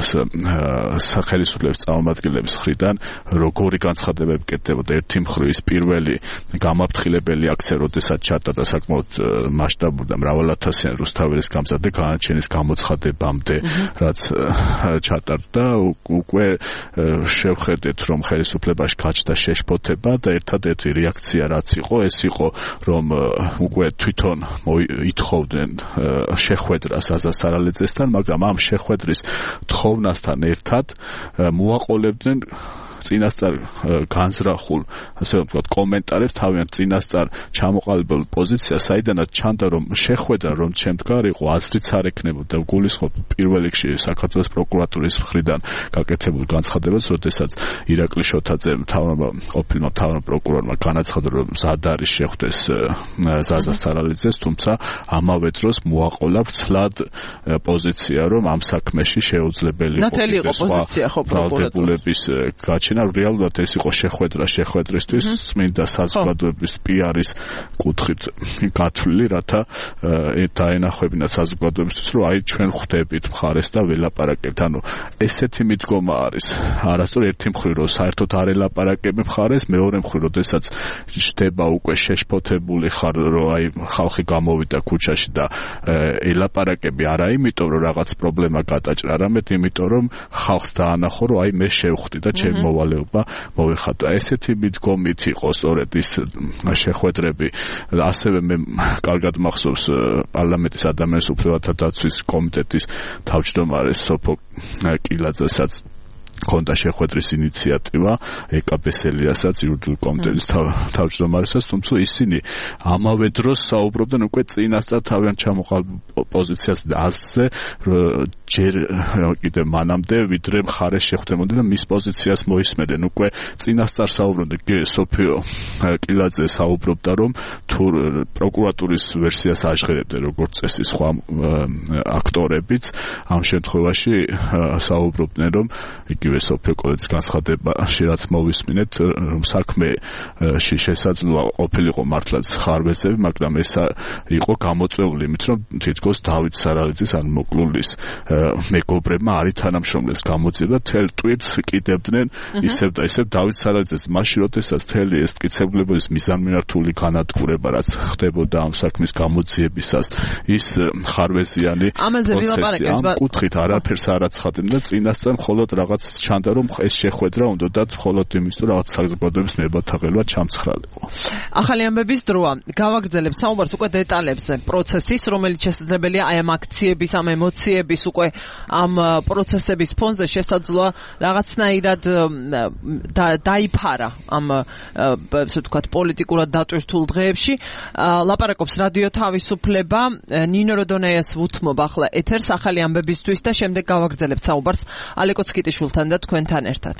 სახელმწიფოების წარმომადგენლების მხრიდან როგორი განცხადებები კეთდებოდა. ერთი მხრივ ის პირველი გამაფრთხილებელი აქცია, როდესაც ჩატარდა საკმაოდ მასშტაბური და მრავალათასიანი რუსთაველის გამზადდა განაჩენის გამოცხადებამდე, რაც ჩატარდა, უკვე შევხედეთ, რომ ხელისუფლებაში გაჩნდა შეშფოთება და ერთადერთი რეაქცია რაც იყო, ეს იყო, რომ უკვე თვითონ ითხოვდნენ შეხვედრას აზას არალეძესთან, მაგრამ ამ შეხვედრის თხოვნასთან ერთად მოაყოლებდნენ წინასწარ განზრახულ, ასე ვთქვათ, კომენტარებს თავიანთ წინასწარ ჩამოყალიბებულ პოზიციას, საიდანაც ჩანდა, რომ შეხვედრა რომ შემდგარიყო, აზრიც არ ექნებოდა. გულისხმობ პირველ რიგში საქართველოს პროკურატურის მხრიდან გაკეთებულ განცხადებას, როდესაც ირაკლი შოთაძე მთავრობა ყოფილმა მთავრ პროკურორმა განაცხადა, რომ მზად არის შეხვდეს ზაზა სარალიძეს, თუმცა ამავე დროს მოაყოლა ვრცლად პოზიცია, რომ ამ საქმეში შეუძლებელი იყო პოზიცია ხო პროკურატურის გაჩენა. რეალურად ეს იყო შეხვედრა შეხვედრისთვის, წმინდა საზოგადოების პიარის კუთხით გათვლილი, რათა დაენახებინათ საზოგადოებისთვის, რომ აი ჩვენ ხვდებით მხარეს და ველაპარაკებთ. ანუ ესეთი მიდგომა არის. არასწორ ერთი მხრივ რომ საერთოდ არ ელაპარაკები მხარეს, მეორე მხრივ როდესაც შდება უკვე შეშფოთებული ხარ, რომ აი ხალხი გამოვიდა ქუჩაში და ელაპარაკები არა იმიტომ, რომ რაღაც პრობლემა გადაჭრა, არამედ იმიტომ, რომ ხალხს დაანახო, რომ აი მე შევხვდი და ჩემი მოვალეობა მოვიხატა. ესეთი მიდგომით იყო სწორედ ის შეხვედრები. ასევე მე კარგად მახსოვს პარლამენტის ადამიანის უფლებათა დაცვის კომიტეტის თავმჯდომარე სოფო კილაძესაც ქონდა შეხვედრის ინიციატივა ეკაბესელიასაც იურიდიულ კომიტეტის თავმჯდომარესაც, თუმცა ისინი ამავე დროს საუბრობდნენ უკვე წინასწარ თავიანთ ჩამოყალ პოზიციას აზზე, ჯერ კიდე მანამდე ვიდრე მხარეს შეხვდებოდნენ და მის პოზიციას მოისმენდნენ. უკვე წინასწარ საუბრობდნენ, კი სოფიო კილაძე საუბრობდა, რომ თუ პროკურატურის ვერსიას აჟღერებდნენ როგორც წესი სხვა აქტორებიც, ამ შემთხვევაში საუბრობდნენ, რომ იგივე სოფიო კილაძის განცხადებაში რაც მოვისმინეთ, რომ საქმეში შესაძლოა ყოფილიყო მართლაც ხარვეზები, მაგრამ ეს იყო გამოწვეული იმით, რომ თითქოს დავით სარალიძის ან მოკლულის მეგობრებმა არის თანამშრომლებს გამოძიება, თელ ტვირთს კიდევდნენ ისევ და ისევ დავით სარალიძეს მაშინ, როდესაც თელი ეს მტკიცებულების მიზანმიმართული განადგურება რაც ხდებოდა ამ საქმის გამოძიებისას, ის ხარვეზიანი პროცესი ამ კუთხით არაფერს არ აცხადებდა და წინასწარ მხოლოდ რაღაც ჩანდა, რომ ეს შეხვედრა უნდათ მხოლოდ იმის თუ რაღაც საზოგადოების ნებათაღელვა ჩამცხრალიყო. ახალი ამბების დროა. გავაგრძელებთ საუბარს უკვე დეტალებზე პროცესის, რომელიც შესაძლებელია აი ამ აქციების, ამ ემოციების, უკვე ამ პროცესების ფონზე შესაძლოა რაღაცნაირად დაიფარა ამ ესე ვთქვათ პოლიტიკურად დატვირთულ დღეებში. ლაპარაკობს რადიო თავისუფლება, ნინო როდონეიას ვუთმობ ახლა ეთერს ახალი ამბებისთვის და შემდეგ გავაგრძელებთ საუბარს ალეკო ცკიტიშვილთან და თქვენთან ერთად.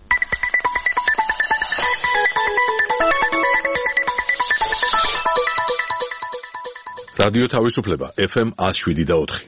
რადიო თავისუფლება ეფ ემ one oh seven და four.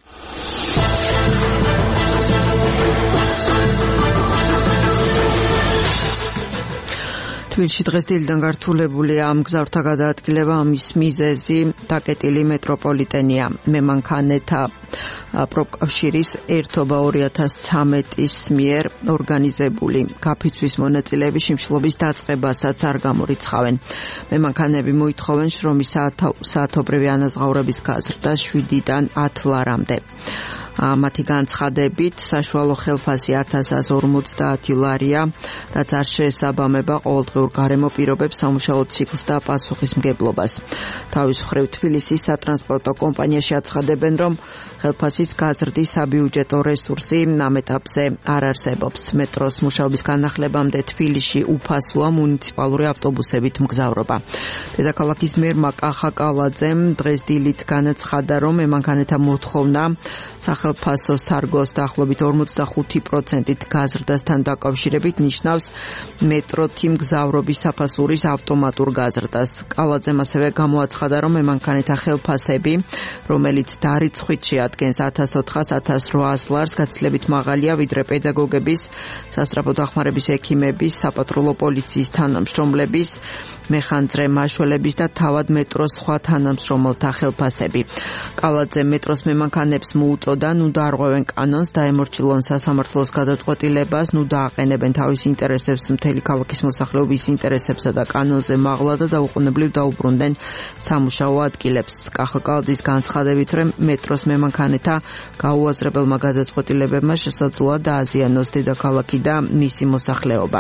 თბილისში დღეს დილიდან გართულებულია მგზავრთა გადაადგილება, ამის მიზეზი დაკეტილი მეტროპოლიტენია. მემანქანეთა პროფკავშირის ერთობა ორი ათას ცხრამეტის მიერ ორგანიზებული გაფიცვის მონაწილეები შიმშილობის დაწყებასაც არ გამორიცხავენ. მემანქანეები მოითხოვენ შრომის საათობრივი ანაზღაურების გაზრდას შვიდიდან ათ ლარამდე. მათი განცხადებით საშუალო ხელფასი ათას ორმოცდაათი ლარია, რაც არ შეესაბამება ყოველდღიურ გარემო პირობებს, სამუშაო ციკლს და პასუხისმგებლობას. თავის მხრივ თბილისის სატრანსპორტო კომპანიაში აცხადებენ, რომ ხელფასის გაზრდის საბიუჯეტო რესურსი ამ ეტაპზე არ არსებობს. მეტროს მუშაობის განახლებამდე თბილისში უფასოა მუნიციპალური ავტობუსებით მგზავრობა. დედაქალაქის მერმა კახა კალაძემ დღეს დილით განაცხადა, რომ მემანქანეთა მოთხოვნა სახელმწიფო სარგოს დაახლოებით ორმოცდახუთი პროცენტით გაზრდასთან დაკავშირებით ნიშნავს მეტროთი მგზავრობის საფასურის ავტომატურ გაზრდას. კალაძემ ასევე გამოაცხადა, რომ მემანქანეთა ხელფასები, რომელიც დარიცხვით შეადგენს ათას ოთხას ათას რვაას ლარს, გაცილებით მაღალია ვიდრე პედაგოგების, სასწრაფო დახმარების ექიმების, საპატრულო პოლიციის თანამშრომლების, მეხანძრე მაშველების და თავად მეტროს სხვა თანამშრომელთა ხელფასები. კალაძემ მეტროს მემანქანებს მოუწოდა, ნუ დაარღვევენ კანონს, დაემორჩილონ სასამართლოს გადაწყვეტილებას, ნუ დააყენებენ თავის ინტერესებს მთელი ქალაქის მოსახლეობის ინტერესებსა და კანონზე მაღლა და დაუყოვნებლივ დაუბრუნდნენ სამუშაო ადგილებს. კახა კალაძის განცხადებით, რომ მეტროს მემანქანეთა გაუაზრებელმა გადაწყვეტილებებმა შესაძლოა დააზიანოს დედაქალაქი და მისი მოსახლეობა.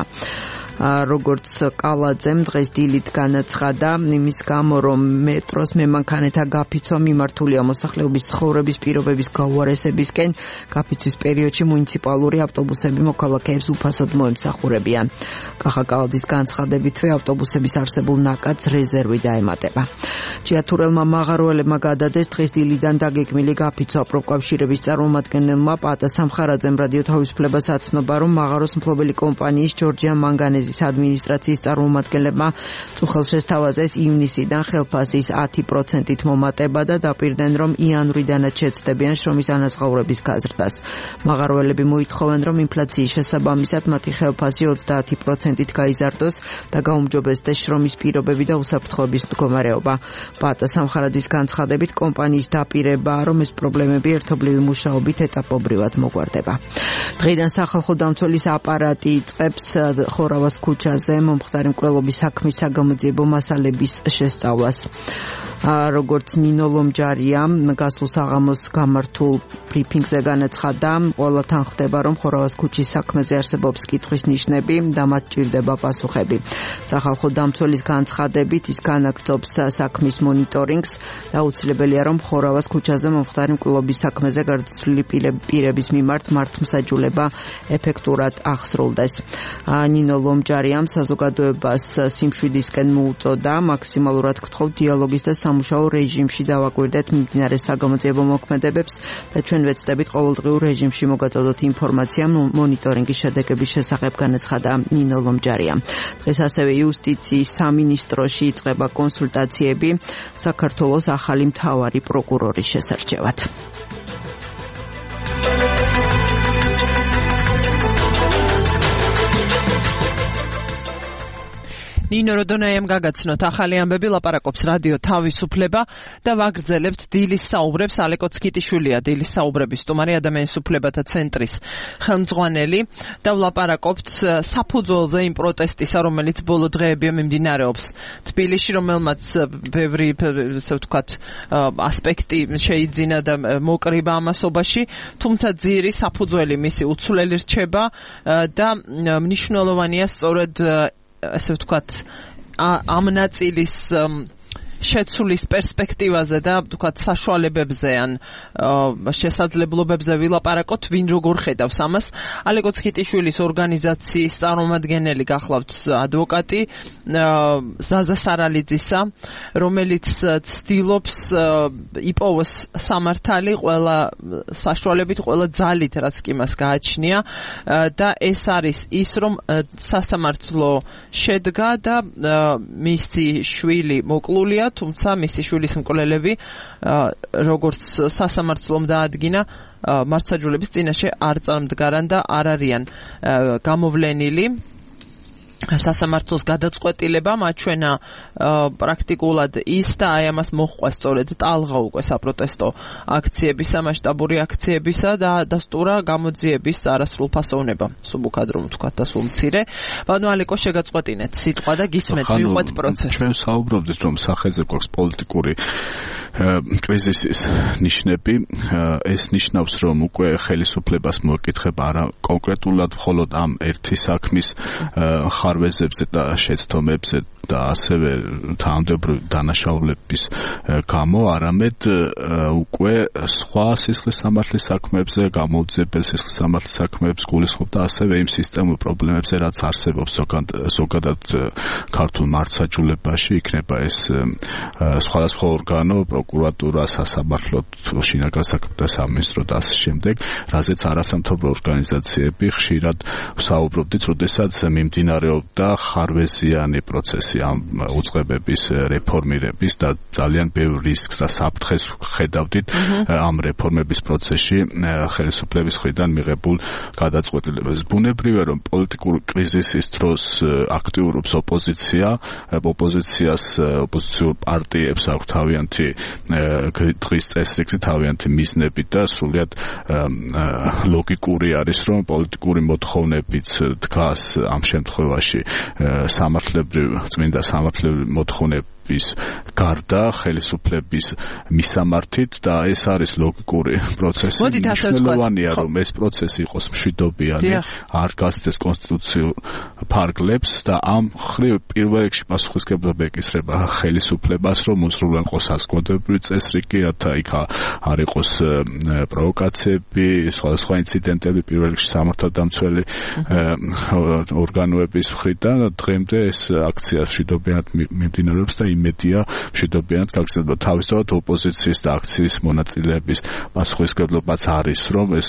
როგორც კალაძემ დღეს დილით განაცხადა, იმის გამო, რომ მეტროს მემანქანეთა გაფიცვა მიმართულია მოსახლეობის ცხოვრების პირობების გაუარესებისკენ, გაფიცვის პერიოდში მუნიციპალური ავტობუსები მოქალაქეებს უფასოდ მოემსახურებიან. კახა კალაძის განცხადებითვე ავტობუსების არსებულ ნაკადს რეზერვი დაემატება. ჭიათურელმა მაღაროელებმა გადადეს დღეს დილიდან დაგეგმილი გაფიცვა. პროფკავშირების წარმომადგენელმა პატა სამხარაძემ რადიო თავისუფლებას აცნობა, რომ მაღაროს მფლობელი კომპანიის ჯორჯია მანგანეზის ადმინისტრაციის წარმომადგენლებმა წუხელ შესთავაზეს ივნისიდან ხელფასის ათი პროცენტით მომატება და დაპირდნენ, რომ იანვრიდანაც შეცდებიან შრომის ანაზღაურების გაზრდას. მაღაროელები მოითხოვენ, რომ ინფლაციის შესაბამისად მათი ხელფასი ოცდაათი პროცენტით გაიზარდოს და გაუმჯობესდეს შრომის პირობები და უსაფრთხოების მდგომარეობა. პატა სამხარაძის განცხადებით, კომპანიის დაპირებაა, რომ ეს პრობლემები ერთობლივი მუშაობით ეტაპობრივად მოგვარდება. დღეიდან სახალხო დამცველის აპარატი იწყებს ხორავას ხურავას ქუჩაზე მომხდარი მკვლელობის საქმის საგამოძიებო მასალების შესწავლას. როგორც ნინო ლომჯარია გასულ საღამოს გამართულ ბრიფინგზე განაცხადა, ყველა თან ხდება, რომ ხურავას ქუჩის საქმეზე არსებობს კითხვის ნიშნები და მათ ჭირდება პასუხები. სახალხო დამცველის განცხადებით ის განაგრძობს საქმის მონიტორინგს და აუცილებელია, რომ ხურავას ქუჩაზე მომხდარი მკვლელობის საქმეზე გარდაცვლილი პირების მიმართ მართლმსაჯულება ეფექტურად აღსრულდეს. ნინო ლომჯარიამ საზოგადოებას სიმშვიდისკენ მოუწოდა მაქსიმალურად გთხოვ დიალოგის და სამუშაო რეჟიმში დავაკვირდეთ მიმდინარე საგამოძიებო მოქმედებებს და ჩვენ ვეცდებით ყოველდღიურ რეჟიმში მოგაწოდოთ ინფორმაცია მონიტორინგის შედეგების შესახებ, განაცხადა ნინო ლომჯარია. დღეს ასევე იუსტიციის სამინისტროში იწყება კონსულტაციები საქართველოს ახალი მთავარი პროკურორის შესარჩევად. ნინო როდონაიამ გაგაცნოთ ახალი ამბები, ლაპარაკობს რადიო თავისუფლება და ვაგრძელებთ დილის საუბრებს. ალეკო ცქიტიშვილია დილის საუბრების სტუმარი, ადამიანის უფლებათა ცენტრის ხელმძღვანელი და ვლაპარაკობთ საფუძველზე იმ პროტესტისა, რომელიც ბოლო დღეებია მიმდინარეობს თბილისში, რომელმაც ბევრი, ასე ვთქვათ, ასპექტი შეიძინა და მოკრიბა ამასობაში, თუმცა ძირი საფუძველი მისი უცვლელი რჩება და მნიშვნელოვანია სწორედ ასე ვთქვათ, ამ ნაწილის შეცვლის პერსპექტივაზე და ვთქვათ საშუალებებზე ან შესაძლებლობებზე ვილაპარაკოთ, ვინ როგორ ხედავს ამას. ალეკო ცქიტიშვილის ორგანიზაციის წარმომადგენელი გახლავთ ადვოკატი ზაზა სარალიძისა, რომელიც ცდილობს იპოვოს სამართალი ყველა საშუალებით, ყველა ძალით, რაც კი მას გააჩნია და ეს არის ის, რომ სასამართლო შედგა და მისი შვილი მოკლულია, თუმცა მისი შვილის მკვლელები როგორც სასამართლომ დაადგინა მართლმსაჯულების წინაშე არ წარმდგარან და არ არიან გამოვლენილი. სასამართლოს გადაწყვეტილება მაჩვენა პრაქტიკულად ის და აი ამას მოჰყვა სწორედ ტალღა უკვე საპროტესტო აქციებისა, მასშტაბური აქციებისა და დასტურა გამოძიების არასრულ ფასოვნება, სუბუქად რომ ვთქვათ და სულ მცირე. ბანო ალეკო, შეგაწყვეტინეთ სიტყვა და გისმენთ, მივყვეთ პროცესს. ჩვენ საუბრობდით, რომ სახეზე გვაქვს პოლიტიკური კრიზისის ნიშნები. ეს ნიშნავს, რომ უკვე ხელისუფლებას მოეკითხება არა კონკრეტულად მხოლოდ ამ ერთი საქმის ხარვეზებზე და შეცდომებზე და ასევე თანამდებობრივი დანაშაულების გამო, არამედ უკვე სხვა სისხლის სამართლის საქმეებზე, გამოუძიებელ სისხლის სამართლის საქმეებს გულისხმობდა, ასევე იმ სისტემურ პრობლემებზე, რაც არსებობს ზოგადად ქართულ მართლმსაჯულებაში, იქნება ეს სხვადასხვა ორგანო, პროკურატურა, სასამართლო, შინაგან საქმეთა სამინისტრო და ასე შემდეგ, რაზეც არასამთავრობო ორგანიზაციები ხშირად საუბრობდით, როდესაც მიმდინარეობდა ხარვეზიანი პროცესი ამ უწყებების რეფორმირების და ძალიან ბევრ რისკს და საფრთხეს ხედავდით ამ რეფორმების პროცესში ხელისუფლების მხრიდან მიღებულ გადაწყვეტილებებს. ბუნებრივია, რომ პოლიტიკური კრიზისის დროს აქტიურობს ოპოზიცია, ოპოზიციას, ოპოზიციურ პარტიებს აქვს თავიანთი დღის წესრიგი, თავიანთი მიზნები და სრულიად ლოგიკური არის, რომ პოლიტიკური მოთხოვნებიც დგას ამ შემთხვევაში სამართლებრივ წმინდა სამართლებრივი მოთხოვნების გარდა ხელისუფლების მისამართით და ეს არის ლოგიკური პროცესი. მნიშვნელოვანია, რომ ეს პროცესი იყოს მშვიდობიანი, არ გასცეს კონსტიტუციურ ფარგლებს და ამ ხრივ პირველ რიგში პასუხისმგებლობა ეკისრება ხელისუფლებას, რომ უზრუნველყო საზოგადოებრივი წესრიგი, რათა იქ არ იყოს პროვოკაციები, სხვადასხვა ინციდენტები, პირველ რიგში სამართალდამცველი ორგანოების მხრიდან. დღემდე ეს აქცია მშვიდობიანად მიმდინარეობს და იმედია მშვიდობიანად გაგრძელდება. თავისთავად ოპოზიციის და აქციის მონაწილეების პასუხისმგებლობაც არის, რომ ეს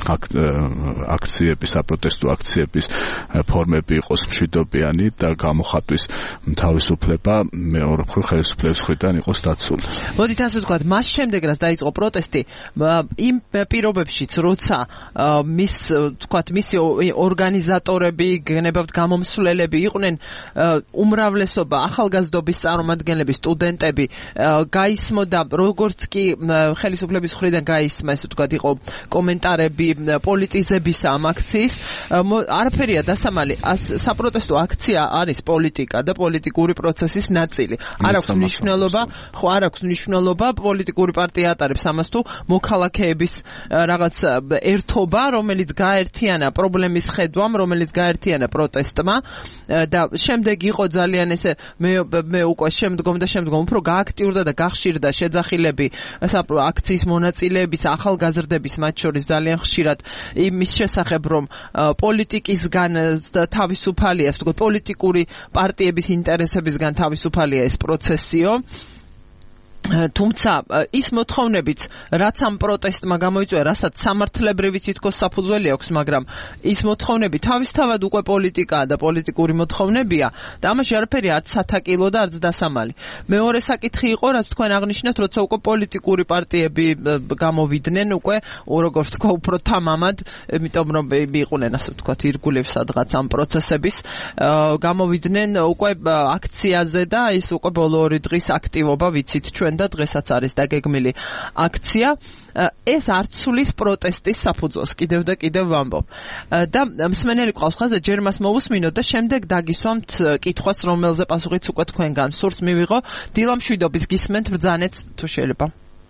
აქციების, საპროტესტო აქციების ფორმები იყოს მშვიდობიანი და გამოხატვის თავისუფლება მეორე მხრივ ხელისუფლების მხრიდან იყოს დაცული. მოდით ასე ვთქვათ, მას შემდეგ რაც დაიწყო პროტესტი, იმ პირობებშიც, როცა მის ვთქვათ, მისი ორგანიზატორები, გენებავთ გამომსვლელები იყვნენ უმრავლესობა ახალგაზრდობის წარმომადგენლები, სტუდენტები, გაისმოდა როგორც კი ხელისუფლების მხრიდან გაისმა, ესე ვთქვათ, იყო კომენტარები პოლიტიზებისა ამ აქციის, არაფერია დასამალი, საპროტესტო აქცია არის პოლიტიკა და პოლიტიკური პროცესის ნაწილი. არ აქვს მნიშვნელობა, ხო არ აქვს მნიშვნელობა პოლიტიკური პარტია ატარებს ამას თუ მოქალაქეების რაღაც ერთობა, რომელიც გაერთიანა პრობლემის ხედვამ, რომელიც გაერთიანა პროტესტმა და შემდეგ იყო ძალიან ესე მე მე უკვე შემდგომ და შემდგომ უფრო გააქტიურდა და გახშირდა შეძახილები აქციის მონაწილეების, ახალგაზრდების მათ შორის ძალიან ხშირად იმის შესახებ რომ პოლიტიკისგან თავისუფალია, ასე ვთქვათ, პოლიტიკური პარტიების ინტერესებისგან თავისუფალია ეს პროცესიო. თუმცა ის მოთხოვნებიც რაც ამ პროტესტმა გამოიწვია, რასაც სამართლებრივი თითქოს საფუძველი აქვს, მაგრამ ის მოთხოვნები თავისთავად უკვე პოლიტიკაა და პოლიტიკური მოთხოვნებია და ამაში არაფერი არც სათაკილო და არც დასამალი. მეორე საკითხი იყო, რაც თქვენ აღნიშნეთ, როცა უკვე პოლიტიკური პარტიები გამოვიდნენ უკვე, როგორც თქვა, უფრო თამამად, იმიტომ რომ იყვნენ, ასე ვთქვათ, ირგვლივ სადღაც ამ პროცესების, გამოვიდნენ უკვე აქციაზე და ის უკვე ბოლო ორი დღის აქტივობა ვიცით ჩვენ და დღესაც არის დაგეგმილი აქცია. ეს არ ცulis პროტესტის საფუძველს კიდევ და კიდევ ვამბობ. და მსმენელი ყავს ხაზზე, ჯერ მას მოვუსმინოთ და შემდეგ დაგისვამთ კითხვას, რომელზე პასუხიც უკვე თქვენგან სურს მივიღო. დილამშვიდობის გისმენთ, ბრძანეთ თუ შეიძლება.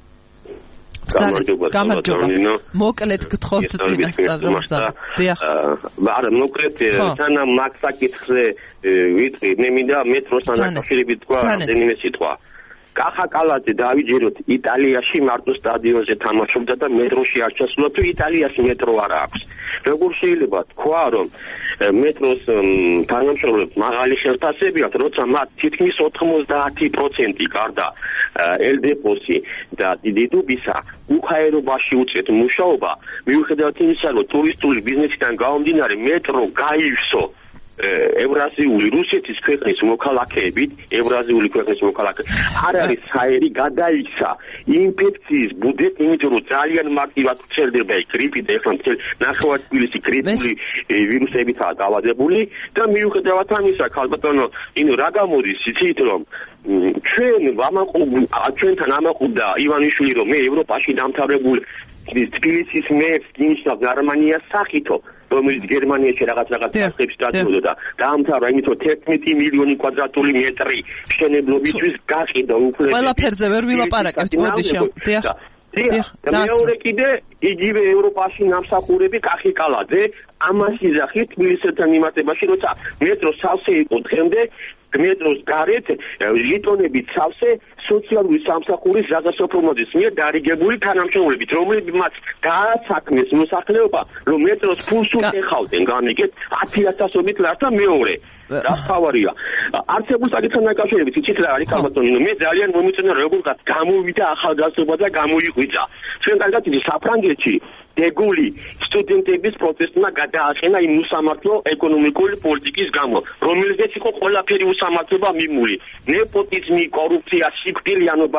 გამარჯობა. მოკლედ გთხოვთ წინასწარ. დიახ. არა, მოკლედ თანამ მაგ საკითხზე ვიტყვი, მე მინდა მეტროსთან დაკავშირებით თქვა რამდენიმე სიტყვა. კახა კალაძე დავიჯეროთ იტალიაში მარტო სტადიონზე თამაშობდა და მეტროში არ ჩასულა თუ იტალიაში მეტრო არ აქვს. როგორ შეიძლება თქვა რომ მეტროს თანამშრომლებს მაღალი ხელფასები აქვს, როცა მათ თითქმის ოთხმოცდაათი პროცენტი გარდა ელდეპოსი და დიდუბისა უხაერობაში უწევთ მუშაობა, მიუხედავად იმისა, რომ ტურისტული ბიზნესიდან გამომდინარე მეტრო გაივსო ევრაზიული რუსეთის ქვეყნის მოქალაქეებით, ევრაზიული ქვეყნის მოქალაქეებით არ არის საერი გადაიქცა ინფექციის ბუდეთ, იმიტომ რომ ძალიან მარტივად ვრცელდება გრიპი და ეხლა მთელ ნახევარ თბილისი გრიპული ვირუსებითაა დაავადებული და მიუხედავად ამისა, ქალბატონო, ინო რა გამოდის, იცით რომ ჩვენ ვამაყობ ჩვენთან ამაყობდა ივანიშვილი რომ მე ევროპაში დამთავრებული თბილისის მერს გინიშნავს გერმანიას სახითო, რომელიც გერმანიაში რაღაც რაღაც სახებს დადიოდა და დაამთავრა იმით რომ თერთმეტი მილიონი კვადრატული მეტრი მშენებლობისთვის გაყიდა უფლები. ყველაფერზე ვერ ვილაპარაკებთ, მოდი შევ. დიახ. დიახ. და მეორე კიდე იგივე ევროპაში ნამსახურები კახი კალაძე ამას იძახით თბილისთან მიმართებაში, როცა მეტრო სავსე იყო დღემდე მეტროს გარეთ ჟიტონებით სავსე სოციალური სამსახურის ზაგასოფრომოძის მიერ დარიგებული თანამშრომლებით, რომლებიც მათ დაასაქმეს მოსახლეობა, რომ მეტროს ფულს უხავდნენ განიგეთ ათი ათასობით ლარს და მეორე რა თავარია. არცებულ საკითხთან დაკავშირებით იცით რა არის ქალბატონო, მე ძალიან მომიწონა როგორღაც გამოვიდა ახალგაზრდობა და გამოიღვიძა. ჩვენ კარგად ვიცით საფრანგეთში დეგული სტუდენტების პროტესტმა გადააყენა იმ უსამართლო ეკონომიკური პოლიტიკის გამო, რომელზეც იყო ყველაფერი უსამართლობა მიმული. ნეპოტიზმი, კორუფცია, სიკვდილიანობა,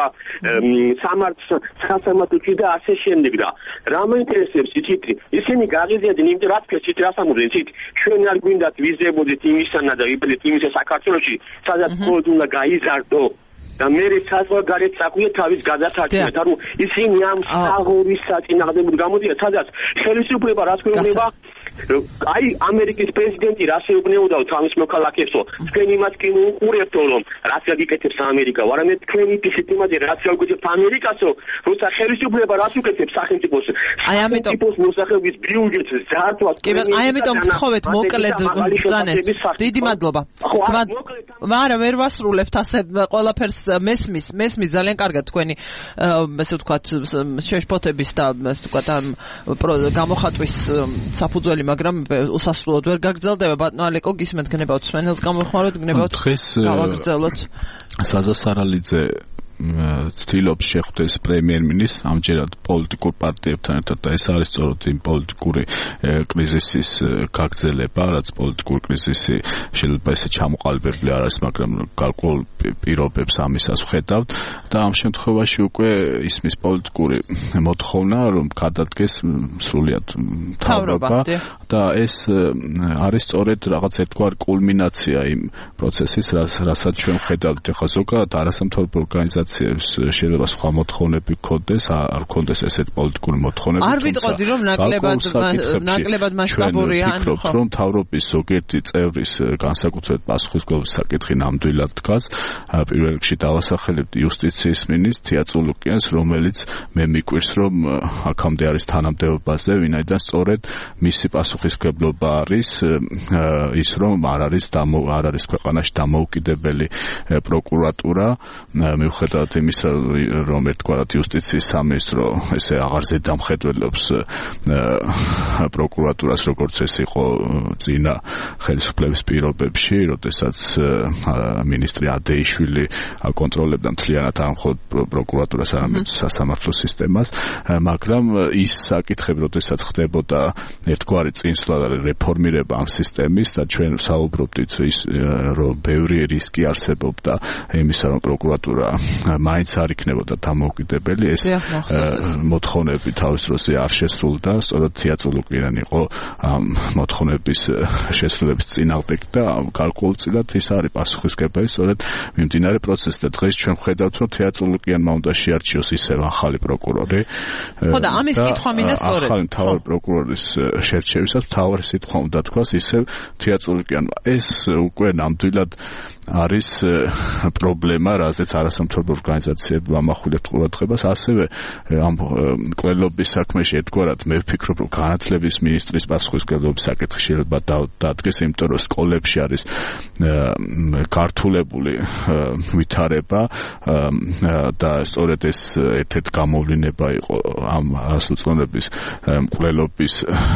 სამართლმსახურებაში და ასე შემდეგ და რა მაინტერესებს იცით, ისინი გაღიზიადნენ იმიტომ რაც ფესით რასამუდენ იცით, ჩვენ არ გვინდათ ვიზებოდეთ იმისანა და ვიპლეთ იმისა საქართველოში, სადაც მხოლოდ უნდა გაიზარდო და მე საზღვარგარეთ საქმე თავის გადასარჩენად, ანუ ისინი ამ საღურის საწინააღმდეგოდ გამოდიან, სადაც ხელისუფლება რას გვეუბნება, აი ამერიკის პრეზიდენტი რას ეუბნებოდა თავის მოქალაქეებსო, თქვენ იმას კი უყურებთო, რომ რაც გაკეთებს ამერიკა, არამედ თქვენი ფიქრით იმაზე რაც გაკეთებს ამერიკასო, როცა ხელისუფლება რას უკეთებს სახელმწიფოს, აი ამიტომ მოსახლეობის ბიუჯეტს ზართვას, კი აი ამიტომ გთხოვეთ მოკლედ ბრძანეთ. დიდი მადლობა. მაგრამ ვერ ვასრულებთ ასე ყველაფერს მესმის, მესმის ძალიან კარგად თქვენი ესე ვთქვათ შეშფოთების და ესე ვთქვათ ამ გამოხატვის საფუძველი, მაგრამ უსასრულოდ ვერ გაგრძელდება. ბატონო ალეკო, გისმენთ, გნებავთ სვენელს გამოხმაროთ, გნებავთ გავაგრძელოთ. საზა სარალიძე ცდილობს შეხვდეს პრემიერ-მინისტრს ამჯერად პოლიტიკურ პარტიებთან ერთად და ეს არის სწორედ იმ პოლიტიკური კრიზისის გაგრძელება, რაც პოლიტიკური კრიზისი შეიძლება ესე ჩამოყალიბებული არ არის, მაგრამ გარკვეულ პირობებს ამისას ვხედავთ და ამ შემთხვევაში უკვე ისმის პოლიტიკური მოთხოვნა, რომ გადადგეს სრულიად მთავრობა და ეს არის სწორედ რაღაც ერთგვარი კულმინაცია იმ პროცესის, რასაც ჩვენ ვხედავთ ახლა ზოგადად არასამთავრობო ორგანიზაციები ორგანიზაციებს შეიძლება სხვა მოთხოვნები გქონდეს, არ გქონდეს ესეთ პოლიტიკური მოთხოვნები. არ ვიტყოდი რომ ნაკლებად ნაკლებად მასშტაბური ან ხო. რომ თავრობის ზოგიერთი წევრის განსაკუთრებით პასუხისმგებლობის საკითხი ნამდვილად დგას. პირველ რიგში დავასახელებთ იუსტიციის მინისტრს თიაწულუკიანს, რომელიც მე მიკვირს რომ აქამდე არის თანამდებობაზე, ვინაიდან სწორედ მისი პასუხისმგებლობა არის ის რომ არ არის არ არის ქვეყანაში დამოუკიდებელი პროკურატურა, მიუხედავად იმისა რომ ერთგვარად იუსტიციის სამინისტრო ესე აღარ ზედამხედველობს პროკურატურას, როგორც ეს იყო წინა ხელისუფლების პირობებში, როდესაც მინისტრი ადეიშვილი აკონტროლებდა მთლიანად არ მხოლოდ პროკურატურას, არამედ სასამართლო სისტემას, მაგრამ ის საკითხები, როდესაც ხდებოდა ერთგვარი წინსვლა და რეფორმირება ამ სისტემის და ჩვენ საუბრობდით ის რომ ბევრი რისკი არსებობდა იმისა რომ პროკურატურა მაინც არ იქნებოდა დამოუკიდებელი, ეს მოთხოვნები თავის დროზე არ შესრულდა, სწორედ თიაწულუკიანი იყო ამ მოთხოვნების შესრულების წინააღმდეგ და გარკვეულწილად ის არის პასუხისმგებელი სწორედ მიმდინარე პროცესს და დღეს ჩვენ ვხედავთ რომ თიაწულუკიანმა უნდა შეარჩიოს ისევ ახალი პროკურორი. ხო და ამის კითხვა მინდა სწორედ ახალი მთავარი პროკურორის შერჩევისას მთავარი სიტყვა უნდა თქვას ისევ თიაწულუკიანმა. ეს უკვე ნამდვილად არის პრობლემა, რაზეც არასამთავრობო ორგანიზაციები ამახვილებთ ყურადღებას, ასევე ამ კვლელობის საქმეში ერთგვარად მე ვფიქრობ, რომ განათლების მინისტრის პასუხისმგებლობის საკითხი შეიძლება დადგეს, იმიტომ რომ სკოლებში არის გართულებული ვითარება და სწორედ ეს ერთ-ერთი გამოვლინება იყო ამ ასოწლების კვლელობის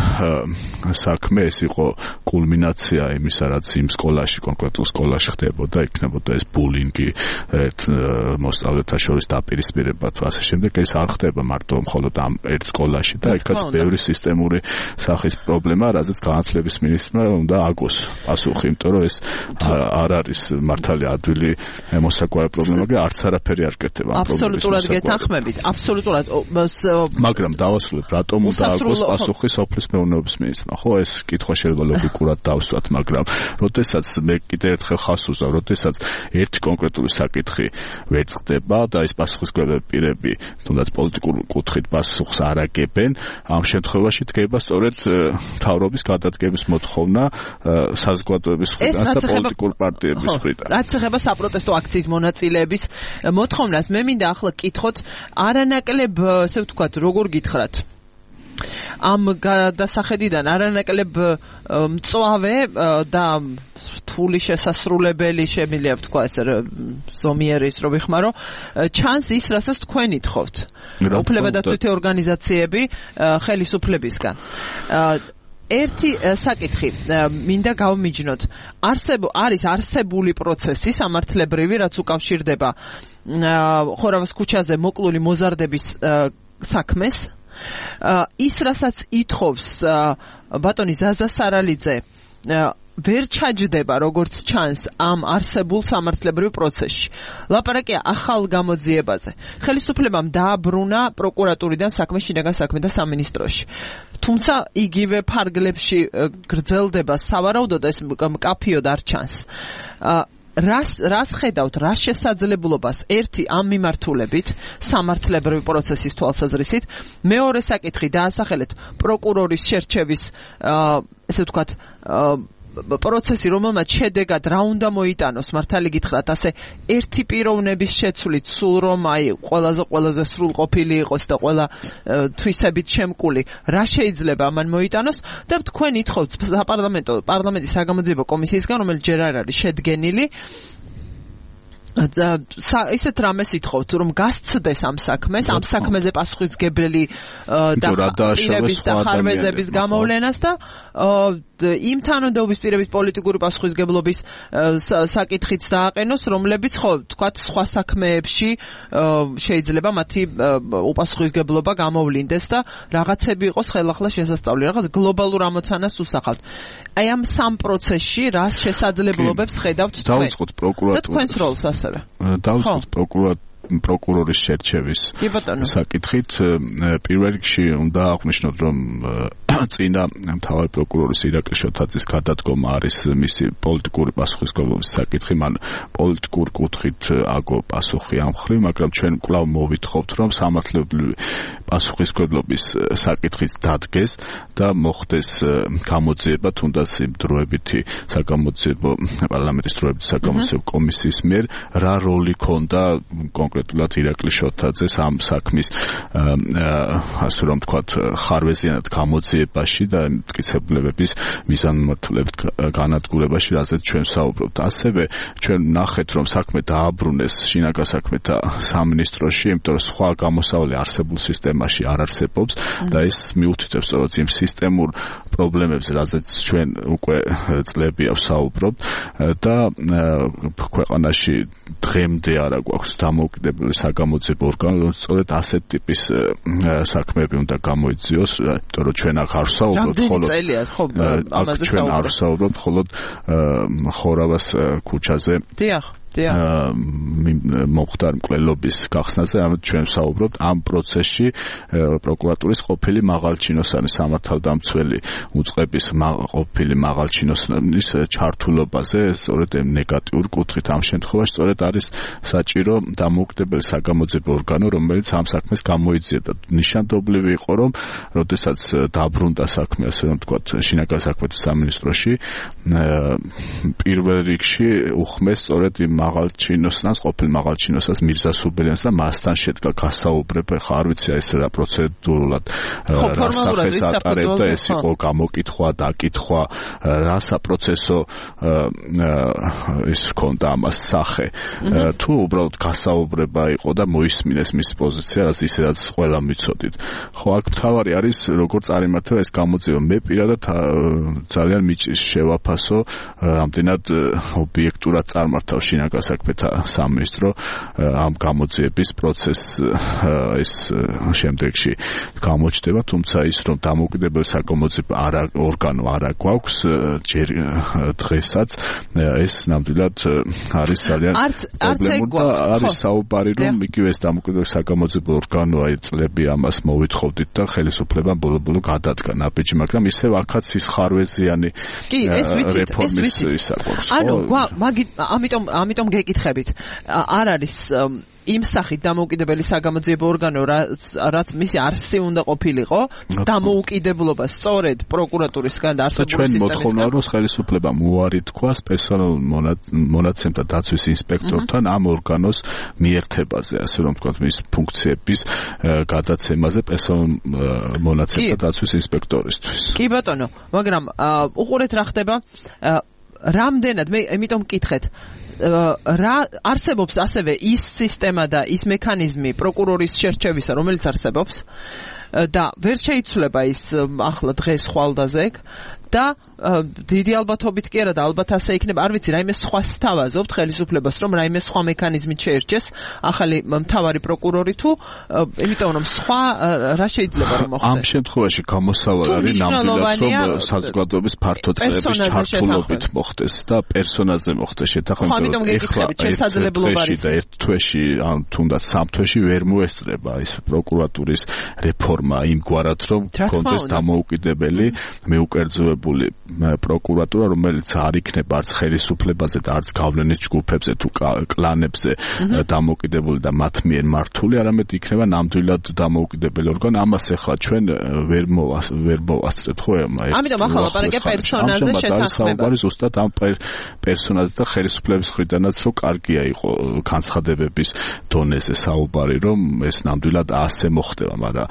საქმე, ეს იყო კულმინაცია იმისა, რაც იმ სკოლაში, კონკრეტულ სკოლაში ხდება და იქნებოდა ეს ბულინგი ერთ მოსწავლეთა შორის დაპირისპირება თუ ასე შემდეგ. ეს არ ხდება მარტო მხოლოდ ამ ერთ სკოლაში და იქაც ბევრი სისტემური სახის პრობლემა, რაზეც განათლების მინისტრმა უნდა აგოს პასუხი, იმიტომ რომ ეს არ არის მართალი ადვილი მოსაგვარი პრობლემა და არც არაფერი არ კეთდება ამ პრობლემის. აბსოლუტურად გეთანხმებით, აბსოლუტურად. მაგრამ დავასრულებ, რატომ უნდა აგოს პასუხი სოფლის მეურნეობის მინისტრმა? ხო, ეს კითხვა შეიძლება ლოგიკურად დავსვათ, მაგრამ როდესაც მე კიდევ ერთხელ ხას უზავ, როდესაც ერთი კონკრეტული საკითხი ვეწყდება და ეს პასუხისმგებელი პირები თუნდაც პოლიტიკური კუთხით პასუხს არ აგებენ, ამ შემთხვევაში დგება სწორედ მთავრობის გადადგების მოთხოვნა საზოგადოების მხრიდან და პოლიტიკური პარტიების მხრიდან. რაც ეხება საპროტესტო აქციის მონაწილეების მოთხოვნას, მე მინდა ახლა კითხოთ არანაკლებ, ესე ვთქვათ, როგორ გითხრათ, ამ გადასახედიდან არანაკლებ მწვავე და რთული შესასრულებელი შემიძლია ვთქვა ეს ზომიერი ის რო ვიხმარო, ჩანს ის, რასაც თქვენ ითხოვთ. უფლებადაცვითი ორგანიზაციები ხელისუფლებისგან. ერთი საკითხი მინდა გავმიჯნოთ. არსებო არის არსებული პროცესი სამართლებრივი, რაც უკავშირდება ხორავის ქუჩაზე მოკლული მოზარდების საქმეს. ის, რასაც ითხოვს ბატონი ზაზა სარალიძე, ვერ ჩაჯდება როგორც ჩანს ამ არსებულ სამართლებრივ პროცესში. ლაპარაკია ახალ გამოძიებაზე. ხელისუფლებამ დააბრუნა პროკურატურიდან საქმე, შინაგან საქმეთა სამინისტროში. თუმცა იგივე ფარგლებში გრძელდება სავარაუდოდ ეს მკაფიოდ არ ჩანს. რას რას ხედავთ, რას შესაძლებლობას ერთი ამ მიმართულებით სამართლებრივი პროცესის თვალსაზრისით, მეორე საკითხი დაასახელეთ პროკურორის შერჩევის ესე ვთქვათ პროცესი, რომელმაც შედეგად რა უნდა მოიტანოს, მართალი გითხრათ, ასე ერთი პიროვნების შეცვლით, სულ რომ აი ყველაზე ყველაზე სრულყოფილი იყოს და ყველა თვისებით შემკული, რა შეიძლება ამან მოიტანოს და თქვენ ითხოვთ საპარლამენტო პარლამენტის საგამოძიებო კომისიისგან, რომელიც ჯერ არ არის შედგენილი, ისეთ რამეს ითხოვთ, რომ გასცდეს ამ საქმეს, ამ საქმეზე პასუხისმგებელი და პირების და ხარვეზების გამოვლენას და იმ თანამდებობის პირების პოლიტიკური პასუხისმგებლობის საკითხიც დააყენოს, რომლებიც ხო, თქვათ, სხვა საქმეებში შეიძლება მათი უპასუხისმგებლობა გამოვლინდეს და რაღაცები იყოს ხელახლა შესასწავლი, რაღაც გლობალურ ამოცანას უსახავთ. აი ამ სამ პროცესში რას შესაძლებლობებს ხედავთ თქვენ? დავიწყოთ პროკურატურას. და თქვენს როლს ასევე. დავიწყოთ პროკურატურას პროკურორის შერჩევის საკითხით პირველ რიგში უნდა აღვნიშნოთ რომ წინა მთავარი პროკურორის ირაკლი შოთაძის გადადგომა არის მისი პოლიტიკური პასუხისმგებლობის საკითხი, მან პოლიტიკურ კუთხით აგო პასუხი ამ მხრივ, მაგრამ ჩვენ კვლავ მოვითხოვთ რომ სამართლებრივი პასუხისმგებლობის საკითხიც დადგეს და მოხდეს გამოძიება თუნდაც იმ დროებითი საგამოძიებო პარლამენტის დროებითი საგამოძიებო კომისიის მიერ რა როლი ქონდა კონკრეტულად ირაკლი შოთაძეს ამ საქმის ასე რომ ვთქვათ ხარვეზიანად გამოძიებაში და მტკიცებულებების მიზანმიმართულებით განადგურებაში, რაზეც ჩვენ საუბრობთ. ასევე ჩვენ ნახეთ რომ საქმე დააბრუნეს შინაგან საქმეთა სამინისტროში, იმიტომ რომ სხვა გამოსავალი არსებულ სისტემაში არ არსებობს და ეს მიუთითებს სწორედ იმ სისტემურ პრობლემებს, რაზეც ჩვენ უკვე წლები ვსაუბრობთ და ქვეყანაში დღემდე არა გვაქვს დამოუკიდებელი საგამოძიებო ორგანო, სწორედ ასეთ ტიპის საქმეები უნდა გამოიძიოს, იმიტომ რომ ჩვენ აქ არ ვსაუბრობთ მხოლოდ ამაზე ჩვენ არ ვსაუბრობთ მხოლოდ ხორავას ქუჩაზე. დიახ. მომხდარ მკვლელობის გახსნაზე, ამით ჩვენ ვსაუბრობთ ამ პროცესში პროკურატურის ყოფილი მაღალჩინოსანი სამართალდამცველი უწყების ყოფილი მაღალჩინოსანის ჩართულობაზე, სწორედ ნეგატიურ კუთხით ამ შემთხვევაში სწორედ არის საჭირო დამოუკიდებელი საგამოძიებო ორგანო, რომელიც ამ საქმეს გამოიძიებდა. ნიშანდობლივი იყო, რომ როდესაც დაბრუნდა საქმე, ასე რომ ვთქვათ, შინაგან საქმეთა სამინისტროში, პირველ რიგში უხმეს სწორედ იმ მაღალჩინოსნას, ყოფილ მაღალჩინოსნას მირზა სუბელიანს და მასთან შედგა გასაუბრება, ხა არ ვიცი ეს რა პროცედურულად რა სახეს ატარებდა, ეს იყო გამოკითხვა, დაკითხვა, რა საპროცესო ის ჰქონდა ამას სახე. თუ უბრალოდ გასაუბრება იყო და მოისმინეს მისი პოზიცია, რაც ისედაც ყველა მიცოდით. ხო, აქ მთავარი არის როგორ წარიმართა ეს გამოძიება. მე პირადად ძალიან მიჭირს შევაფასო, ამდენად ობიექტურად წარმართავ შინაგან საქმეთა სამინისტრო ამ გამოძიების პროცესს ეს შემდეგში გამოჩდება, თუმცა ის რომ დამოუკიდებელი საგამოძიებო ორგანო არ გვაქვს ჯერ დღესაც ეს ნამდვილად არის ძალიან პრობლემური და არის საუბარი რომ იგივე ეს დამოუკიდებელი საგამოძიებო ორგანო აი წლები ამას მოვითხოვდით და ხელისუფლებამ ბოლო-ბოლო გადადგა ნაბიჯი, მაგრამ ისევ აქაც ის ხარვეზიანი რეფორმის ის აქვს. ანუ ამიტომ ამიტომ გეკითხებით, არ არის იმ სახით დამოუკიდებელი საგამოძიებო ორგანო, რაც მისი არსი უნდა ყოფილიყო, დამოუკიდებლობა სწორედ პროკურატურისგან და არსებული სისტემისგან. ჩვენ მოთხოვნა რომ ხელისუფლებამ უარი თქვას პერსონალურ მონაცემთა დაცვის ინსპექტორთან ამ ორგანოს მიერთებაზე, ასე რომ ვთქვათ, მის ფუნქციების გადაცემაზე პერსონალურ მონაცემთა დაცვის ინსპექტორისთვის. კი ბატონო, მაგრამ უყურეთ რა ხდება. რამდენად მე იმიტომ მკითხეთ რა არსებობს ასევე ის სისტემა და ის მექანიზმი პროკურორის შერჩევისა, რომელიც არსებობს და ვერ შეიცვლება ის ახლა დღეს ხვალდაზე და დიდი ალბათობით კი არა და ალბათ ასე იქნება, არ ვიცი, რაიმე სხვა სთავაზობთ ხელისუფლებას, რომ რაიმე სხვა მექანიზმით შეერჩეს ახალი მთავარი პროკურორი თუ იმიტომ რომ სხვა რა შეიძლება რომ მოხდეს. ამ შემთხვევაში გამოსავალი არის ნამდვილად რომ საზოგადოების ფართო წრეების ჩართულობით მოხდეს და პერსონაზე მოხდეს შეთანხმება. ამიტომ გეკითხებით, შესაძლებლობა არის და ერთ თვეში ან თუნდაც სამ თვეში ვერ მოესწრება ის პროკურატურის რეფორმა იმგვარად რომ კონდეს დამოუკიდებელი მეუკერძოებული პროკურატურა, რომელიც არ იქნება არც ხელისუფლებაზე და არც გავლენის ჯგუფებზე თუ კლანებზე დამოუკიდებელი და მათ მიერ მართული, არამედ იქნება ნამდვილად დამოუკიდებელი ორგანო. ამას ახლა ჩვენ ვერ ვერ მოვასწრებთ ხო? ამიტომ ახლა ლაპარაკია პერსონაზე შეთანხმება. არის ზუსტად ამ პერსონაზე და ხელისუფლების მხრიდანაც რომ კარგია იყო განცხადებების დონეზე საუბარი, რომ ეს ნამდვილად ასე მოხდება, მაგრამ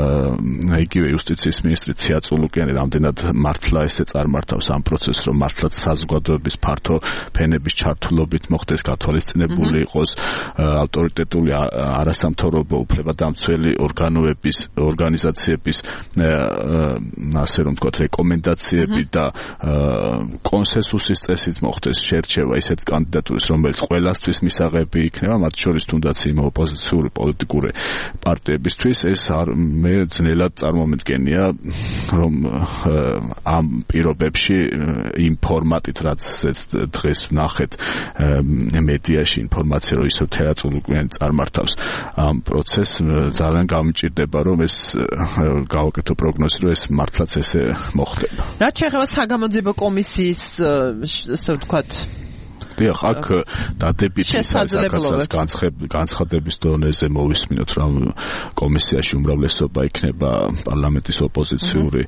იგივე იუსტიციის მინისტრი ციაწულუკიანი რამდენად მართლა ესე წარმართავს ამ პროცესს, რომ მართლაც საზოგადოების ფართო ფენების ჩართულობით მოხდეს, გათვალისწინებული იყოს ავტორიტეტული არასამთავრობო უფლებადამცველი ორგანოების, ორგანიზაციების ასე რომ ვთქვათ რეკომენდაციები და კონსენსუსის წესით მოხდეს შერჩევა ისეთ კანდიდატურის, რომელიც ყველასთვის მისაღები იქნება, მათ შორის თუნდაც იმ ოპოზიციური პოლიტიკური პარტიებისთვის. ეს მე ძნელად წარმომედგენია, რომ ამ პირობებში იმ ფორმატით, რაც დღეს ვნახეთ მედიაში ინფორმაცია, რომ ისევ თეატრალურად წარმართავს ამ პროცესს, ძალიან გამიჭირდება, რომ ეს გავაკეთო პროგნოზი, რომ ეს მართლაც ესე მოხდება. რაც შეეხება საგამოძიებო კომისიის, ასე ვთქვათ, დიახ, აქ დადებითი საკაცაც განცხადების დონეზე მოვისმინოთ, რომ კომისიაში უმრავლესობა იქნება პარლამენტის ოპოზიციური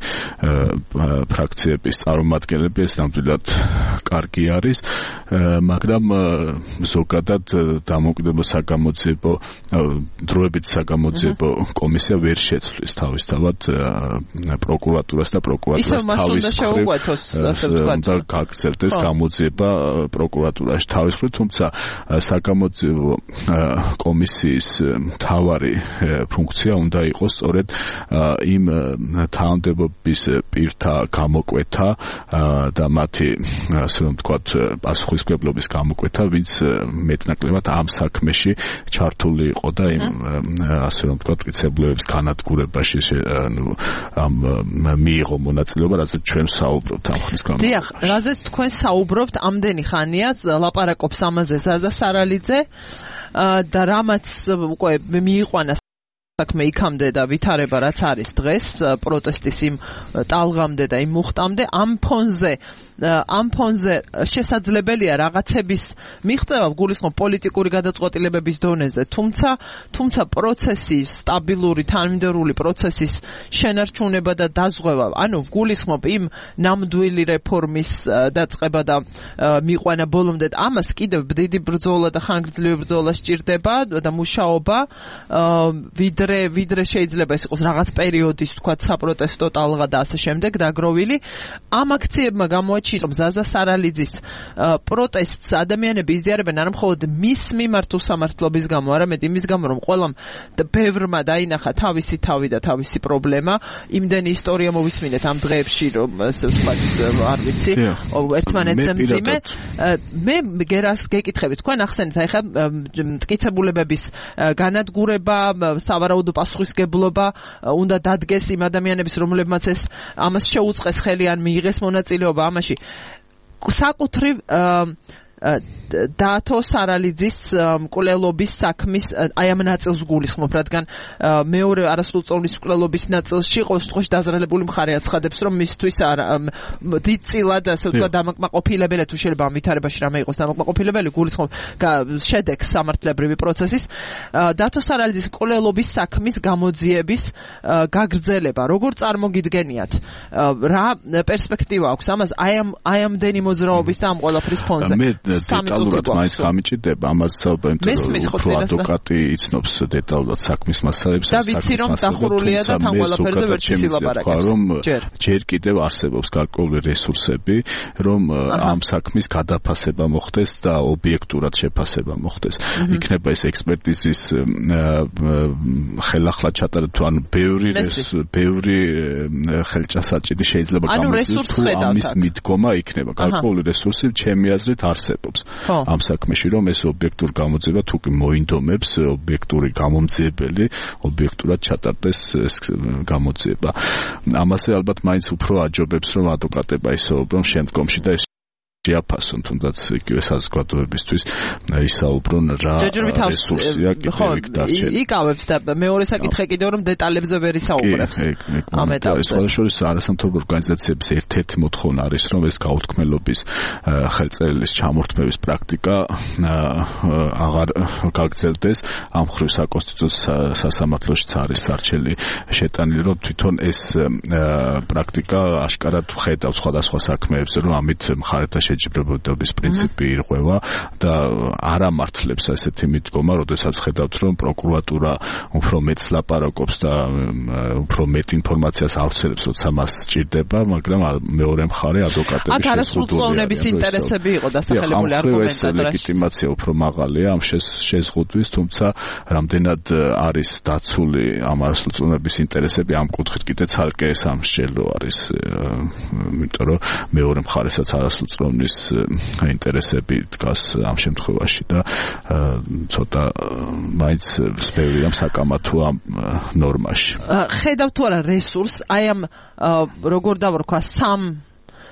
ფრაქციების წარმომადგენლები, ეს ნამდვილად კარგი არის, მაგრამ ზოგადად დამოუკიდებელ საგამოძიებო დროებით საგამოძიებო კომისია ვერ შეცვლის თავისთავად პროკურატურას და პროკურატურას თავის მხრივ გაგრძელდეს გამოძიება პროკურატურას თავის მხრივ, თუმცა საგამოძიებო კომისიის მთავარი ფუნქცია უნდა იყოს სწორედ იმ თანამდებობის პირთა გამოკვეთა და მათი, ასე რომ ვთქვათ, პასუხისმგებლობის გამოკვეთა, ვინც მეტნაკლებად ამ საქმეში ჩართული იყო და იმ, ასე რომ ვთქვათ, მტკიცებულებების განადგურებაში ამ მიიღო მონაწილეობა, რაზეც ჩვენ საუბრობთ ამ ხნის განმავლობაში. დიახ, რაზეც თქვენ საუბრობთ ამდენი ხანია ლაპარაკობს ამაზე ზაზა სარალიძე და რამაც უკვე მიიყვანა საქმე იქამდე და ვითარება რაც არის დღეს პროტესტის იმ ტალღამდე და იმ მუხტამდე ამ ფონზე ამ ფონზე შესაძლებელია რაღაცების მიღწევა, გულისხმობ პოლიტიკური გადაწყვეტილებების დონეზე, თუმცა თუმცა პროცესის სტაბილური თანმიმდევრული პროცესის შენარჩუნება და დაზღვევა, ანუ გულისხმობ იმ ნამდვილი რეფორმის დაწყება და მიიყვანა ბოლომდე, ამას კიდევ დიდი ბრძოლა და ხანგრძლივი ბრძოლა სჭირდება და მუშაობა, ვიდრე ვიდრე შეიძლება ეს იყოს რაღაც პერიოდის, თქვა, საპროტესტო ტალღა და ასე შემდეგ დაგროვილი. ამ აქციებმა გამოაჩინა რომ ზაზა სარალიძის პროტესტს ადამიანები იზიარებენ არ მხოლოდ მის მიმართ უსამართლობის გამო, არამედ იმის გამო, რომ ყველამ ბევრმა დაინახა თავისი თავი და თავისი პრობლემა. იმდენი ისტორია მოვისმინეთ ამ დღეებში, რომ ასე ვთქვათ, არ ვიცი, ერთმანეთზე მძიმე. მე გერას გეკითხები, თქვენ ახსენეთ, აი ხა მტკიცებულებების განადგურება, სავარაუდო პასუხისმგებლობა უნდა დადგეს იმ ადამიანების, რომლებმაც ეს ამას შეუწყეს ხელი ან მიიღეს მონაწილეობა ამაში. საკუთრივ დათო სარალიძის მკვლელობის საქმის აი ამ ნაწილს გულისხმობ, რადგან მეორე არასრულწლოვნის მკვლელობის ნაწილში ყოველ შემთხვევაში დაზრალებული მხარე აცხადებს, რომ მისთვის დიდწილად, ასე ვთქვათ, დამაკმაყოფილებელი, თუ შეიძლება ამ ვითარებაში რამე იყოს დამაკმაყოფილებელი, გულისხმობ შედეგს სამართლებრივი პროცესის დათო სარალიძის მკვლელობის საქმის გამოძიების გაგრძელება. როგორ წარმოგიდგენიათ? რა პერსპექტივა აქვს ამას აი ამ აი ამდენი მოძრაობის და ამ ყველაფრის ფონზე? დეტალურად მაინც გამიჭირდება ამას საუბარია, რომ ადვოკატი იცნობს დეტალურად საქმის მასალებს და ვიცი რომ დახურულია და თან ყველაფერზე ვერ შეილაპარაკებს, რომ ჯერ კიდევ არსებობს გარკვეული რესურსები, რომ ამ საქმის გადაფასება მოხდეს და ობიექტურად შეფასება მოხდეს. იქნება ეს ექსპერტიზის ხელახლა ჩატარება, თუ ანუ ბევრი ბევრი ხელჭასაჭირი შეიძლება გამოიწვიოს, თუ ამის მიდგომა იქნება. გარკვეული რესურსი ჩემი აზრით არსებობს ამ საქმეში, რომ ეს ობიექტურ გამოძიება თუ კი მოინდომებს ობიექტური გამომძიებელი ობიექტურად ჩატარდეს ეს გამოძიება. ამაზე ალბათ მაინც უფრო აჯობებს, რომ ადვოკატება ისაუბრონ შემდგომში და ეს შეაფასონ, თუნდაც იგივე საზოგადოებისთვის ისაუბრონ რა რესურსია კიდევ იქ დარჩენილი. იკავებს და მეორე საკითხი კიდევ რომ დეტალებზე ვერ ისაუბრებს. ამ ეტაპზე სხვადასხვა არასამთავრობო ორგანიზაციების ერთ-ერთი მოთხოვნა არის, რომ ეს გაუთქმელობის ხელწერილის ჩამორთმევის პრაქტიკა აღარ გაგრძელდეს. ამ მხრივ საკონსტიტუციო სასამართლოშიც არის სარჩელი შეტანილი, რომ თვითონ ეს პრაქტიკა აშკარად ხედავს სხვადასხვა საქმეებზე, რომ ამით მხარეთა შეჯიბრებების პრინციპი ირღვევა და არ ამართლებს ასეთი მიდგომა, როდესაც ხედავთ, რომ პროკურატურა უფრო მეტს ლაპარაკობს და უფრო მეტ ინფორმაციას ავრცელებს, როცა მას სჭირდება, მაგრამ მეორე მხარე ადვოკატების აქ არასრულწლოვნების ინტერესები იყო დასახელებული არგუმენტად, რა ლეგიტიმაცია უფრო მაღალია ამ შეზღუდვის, თუმცა რამდენად არის დაცული ამ არასრულწლოვნების ინტერესები, ამ კუთხით კიდე ცალკე სამსჯელო არის, იმიტომ რომ მეორე მხარესაც არასრულწლოვნის ინტერესები დგას ამ შემთხვევაში და ცოტა მაინც ბევრი ამ საკამათო ამ ნორმაში. ხედავთ თუ არა რესურს, აი ამ როგორ დავარქვა სამ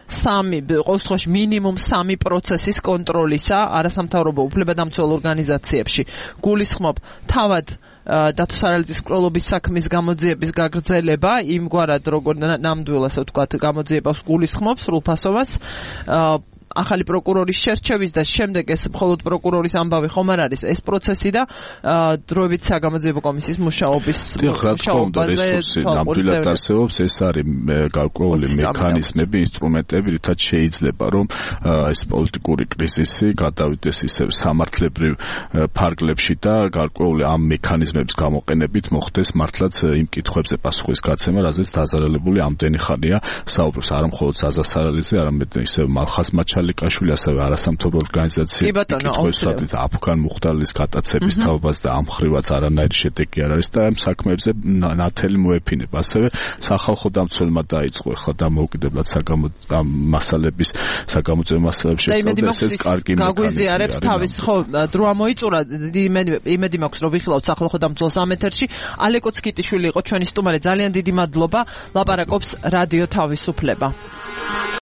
სამი ყოველ შემთხვევაში მინიმუმ სამი პროცესის კონტროლისა არასამთავრობო უფლებადამცველ ორგანიზაციებში გულისხმობ თავად დათო სარალიძის მკვლელობის საქმის გამოძიების გაგრძელება იმგვარად როგორ ნამდვილ ასე ვთქვათ გამოძიებას გულისხმობს სრულფასოვას ახალი პროკურორის შერჩევის და შემდეგ ეს მხოლოდ პროკურორის ამბავი ხომ არ არის ეს პროცესი და დროებით საგამოძიებო კომისიის მუშაობის მუშაობაზე ნამდვილად არსებობს ეს არის გარკვეული მექანიზმები ინსტრუმენტები რითაც შეიძლება რომ ეს პოლიტიკური კრიზისი გადავიდეს ისე სამართლებრივ ფარგლებში და გარკვეული ამ მექანიზმების გამოყენებით მოხდეს მართლაც იმ კითხვებზე პასუხის გაცემა რაზეც დაზარალებული ამდენი ხანია საუბრობს არა მხოლოდ ზაზა სარალიძე არამედ ისე მალხას ლიკაშვილი ასევე არასამთავრობო ორგანიზაციები კითხვისადმი აფგან მუხტალის გატაცების თაობას და ამ ხრივაც არანაირი შედეგი არ არის და ამ საქმეებზე ნათელი მოეფინება ასევე სახალხო დამცველმა დაიწყო ხა დამოუკიდებლად საგამოძიებო მასალების საგამოძიებო მასალებში შეცდომას ეს კარგი გაგვიზიარებს თავის ხო დრო მოიწურა იმედი მაქვს რომ ვიხილავთ სახალხო დამცველს ამ ეთერში ალეკო ცკიტიშვილი იყო ჩვენი სტუმარი ძალიან დიდი მადლობა ლაპარაკობს რადიო თავისუფლება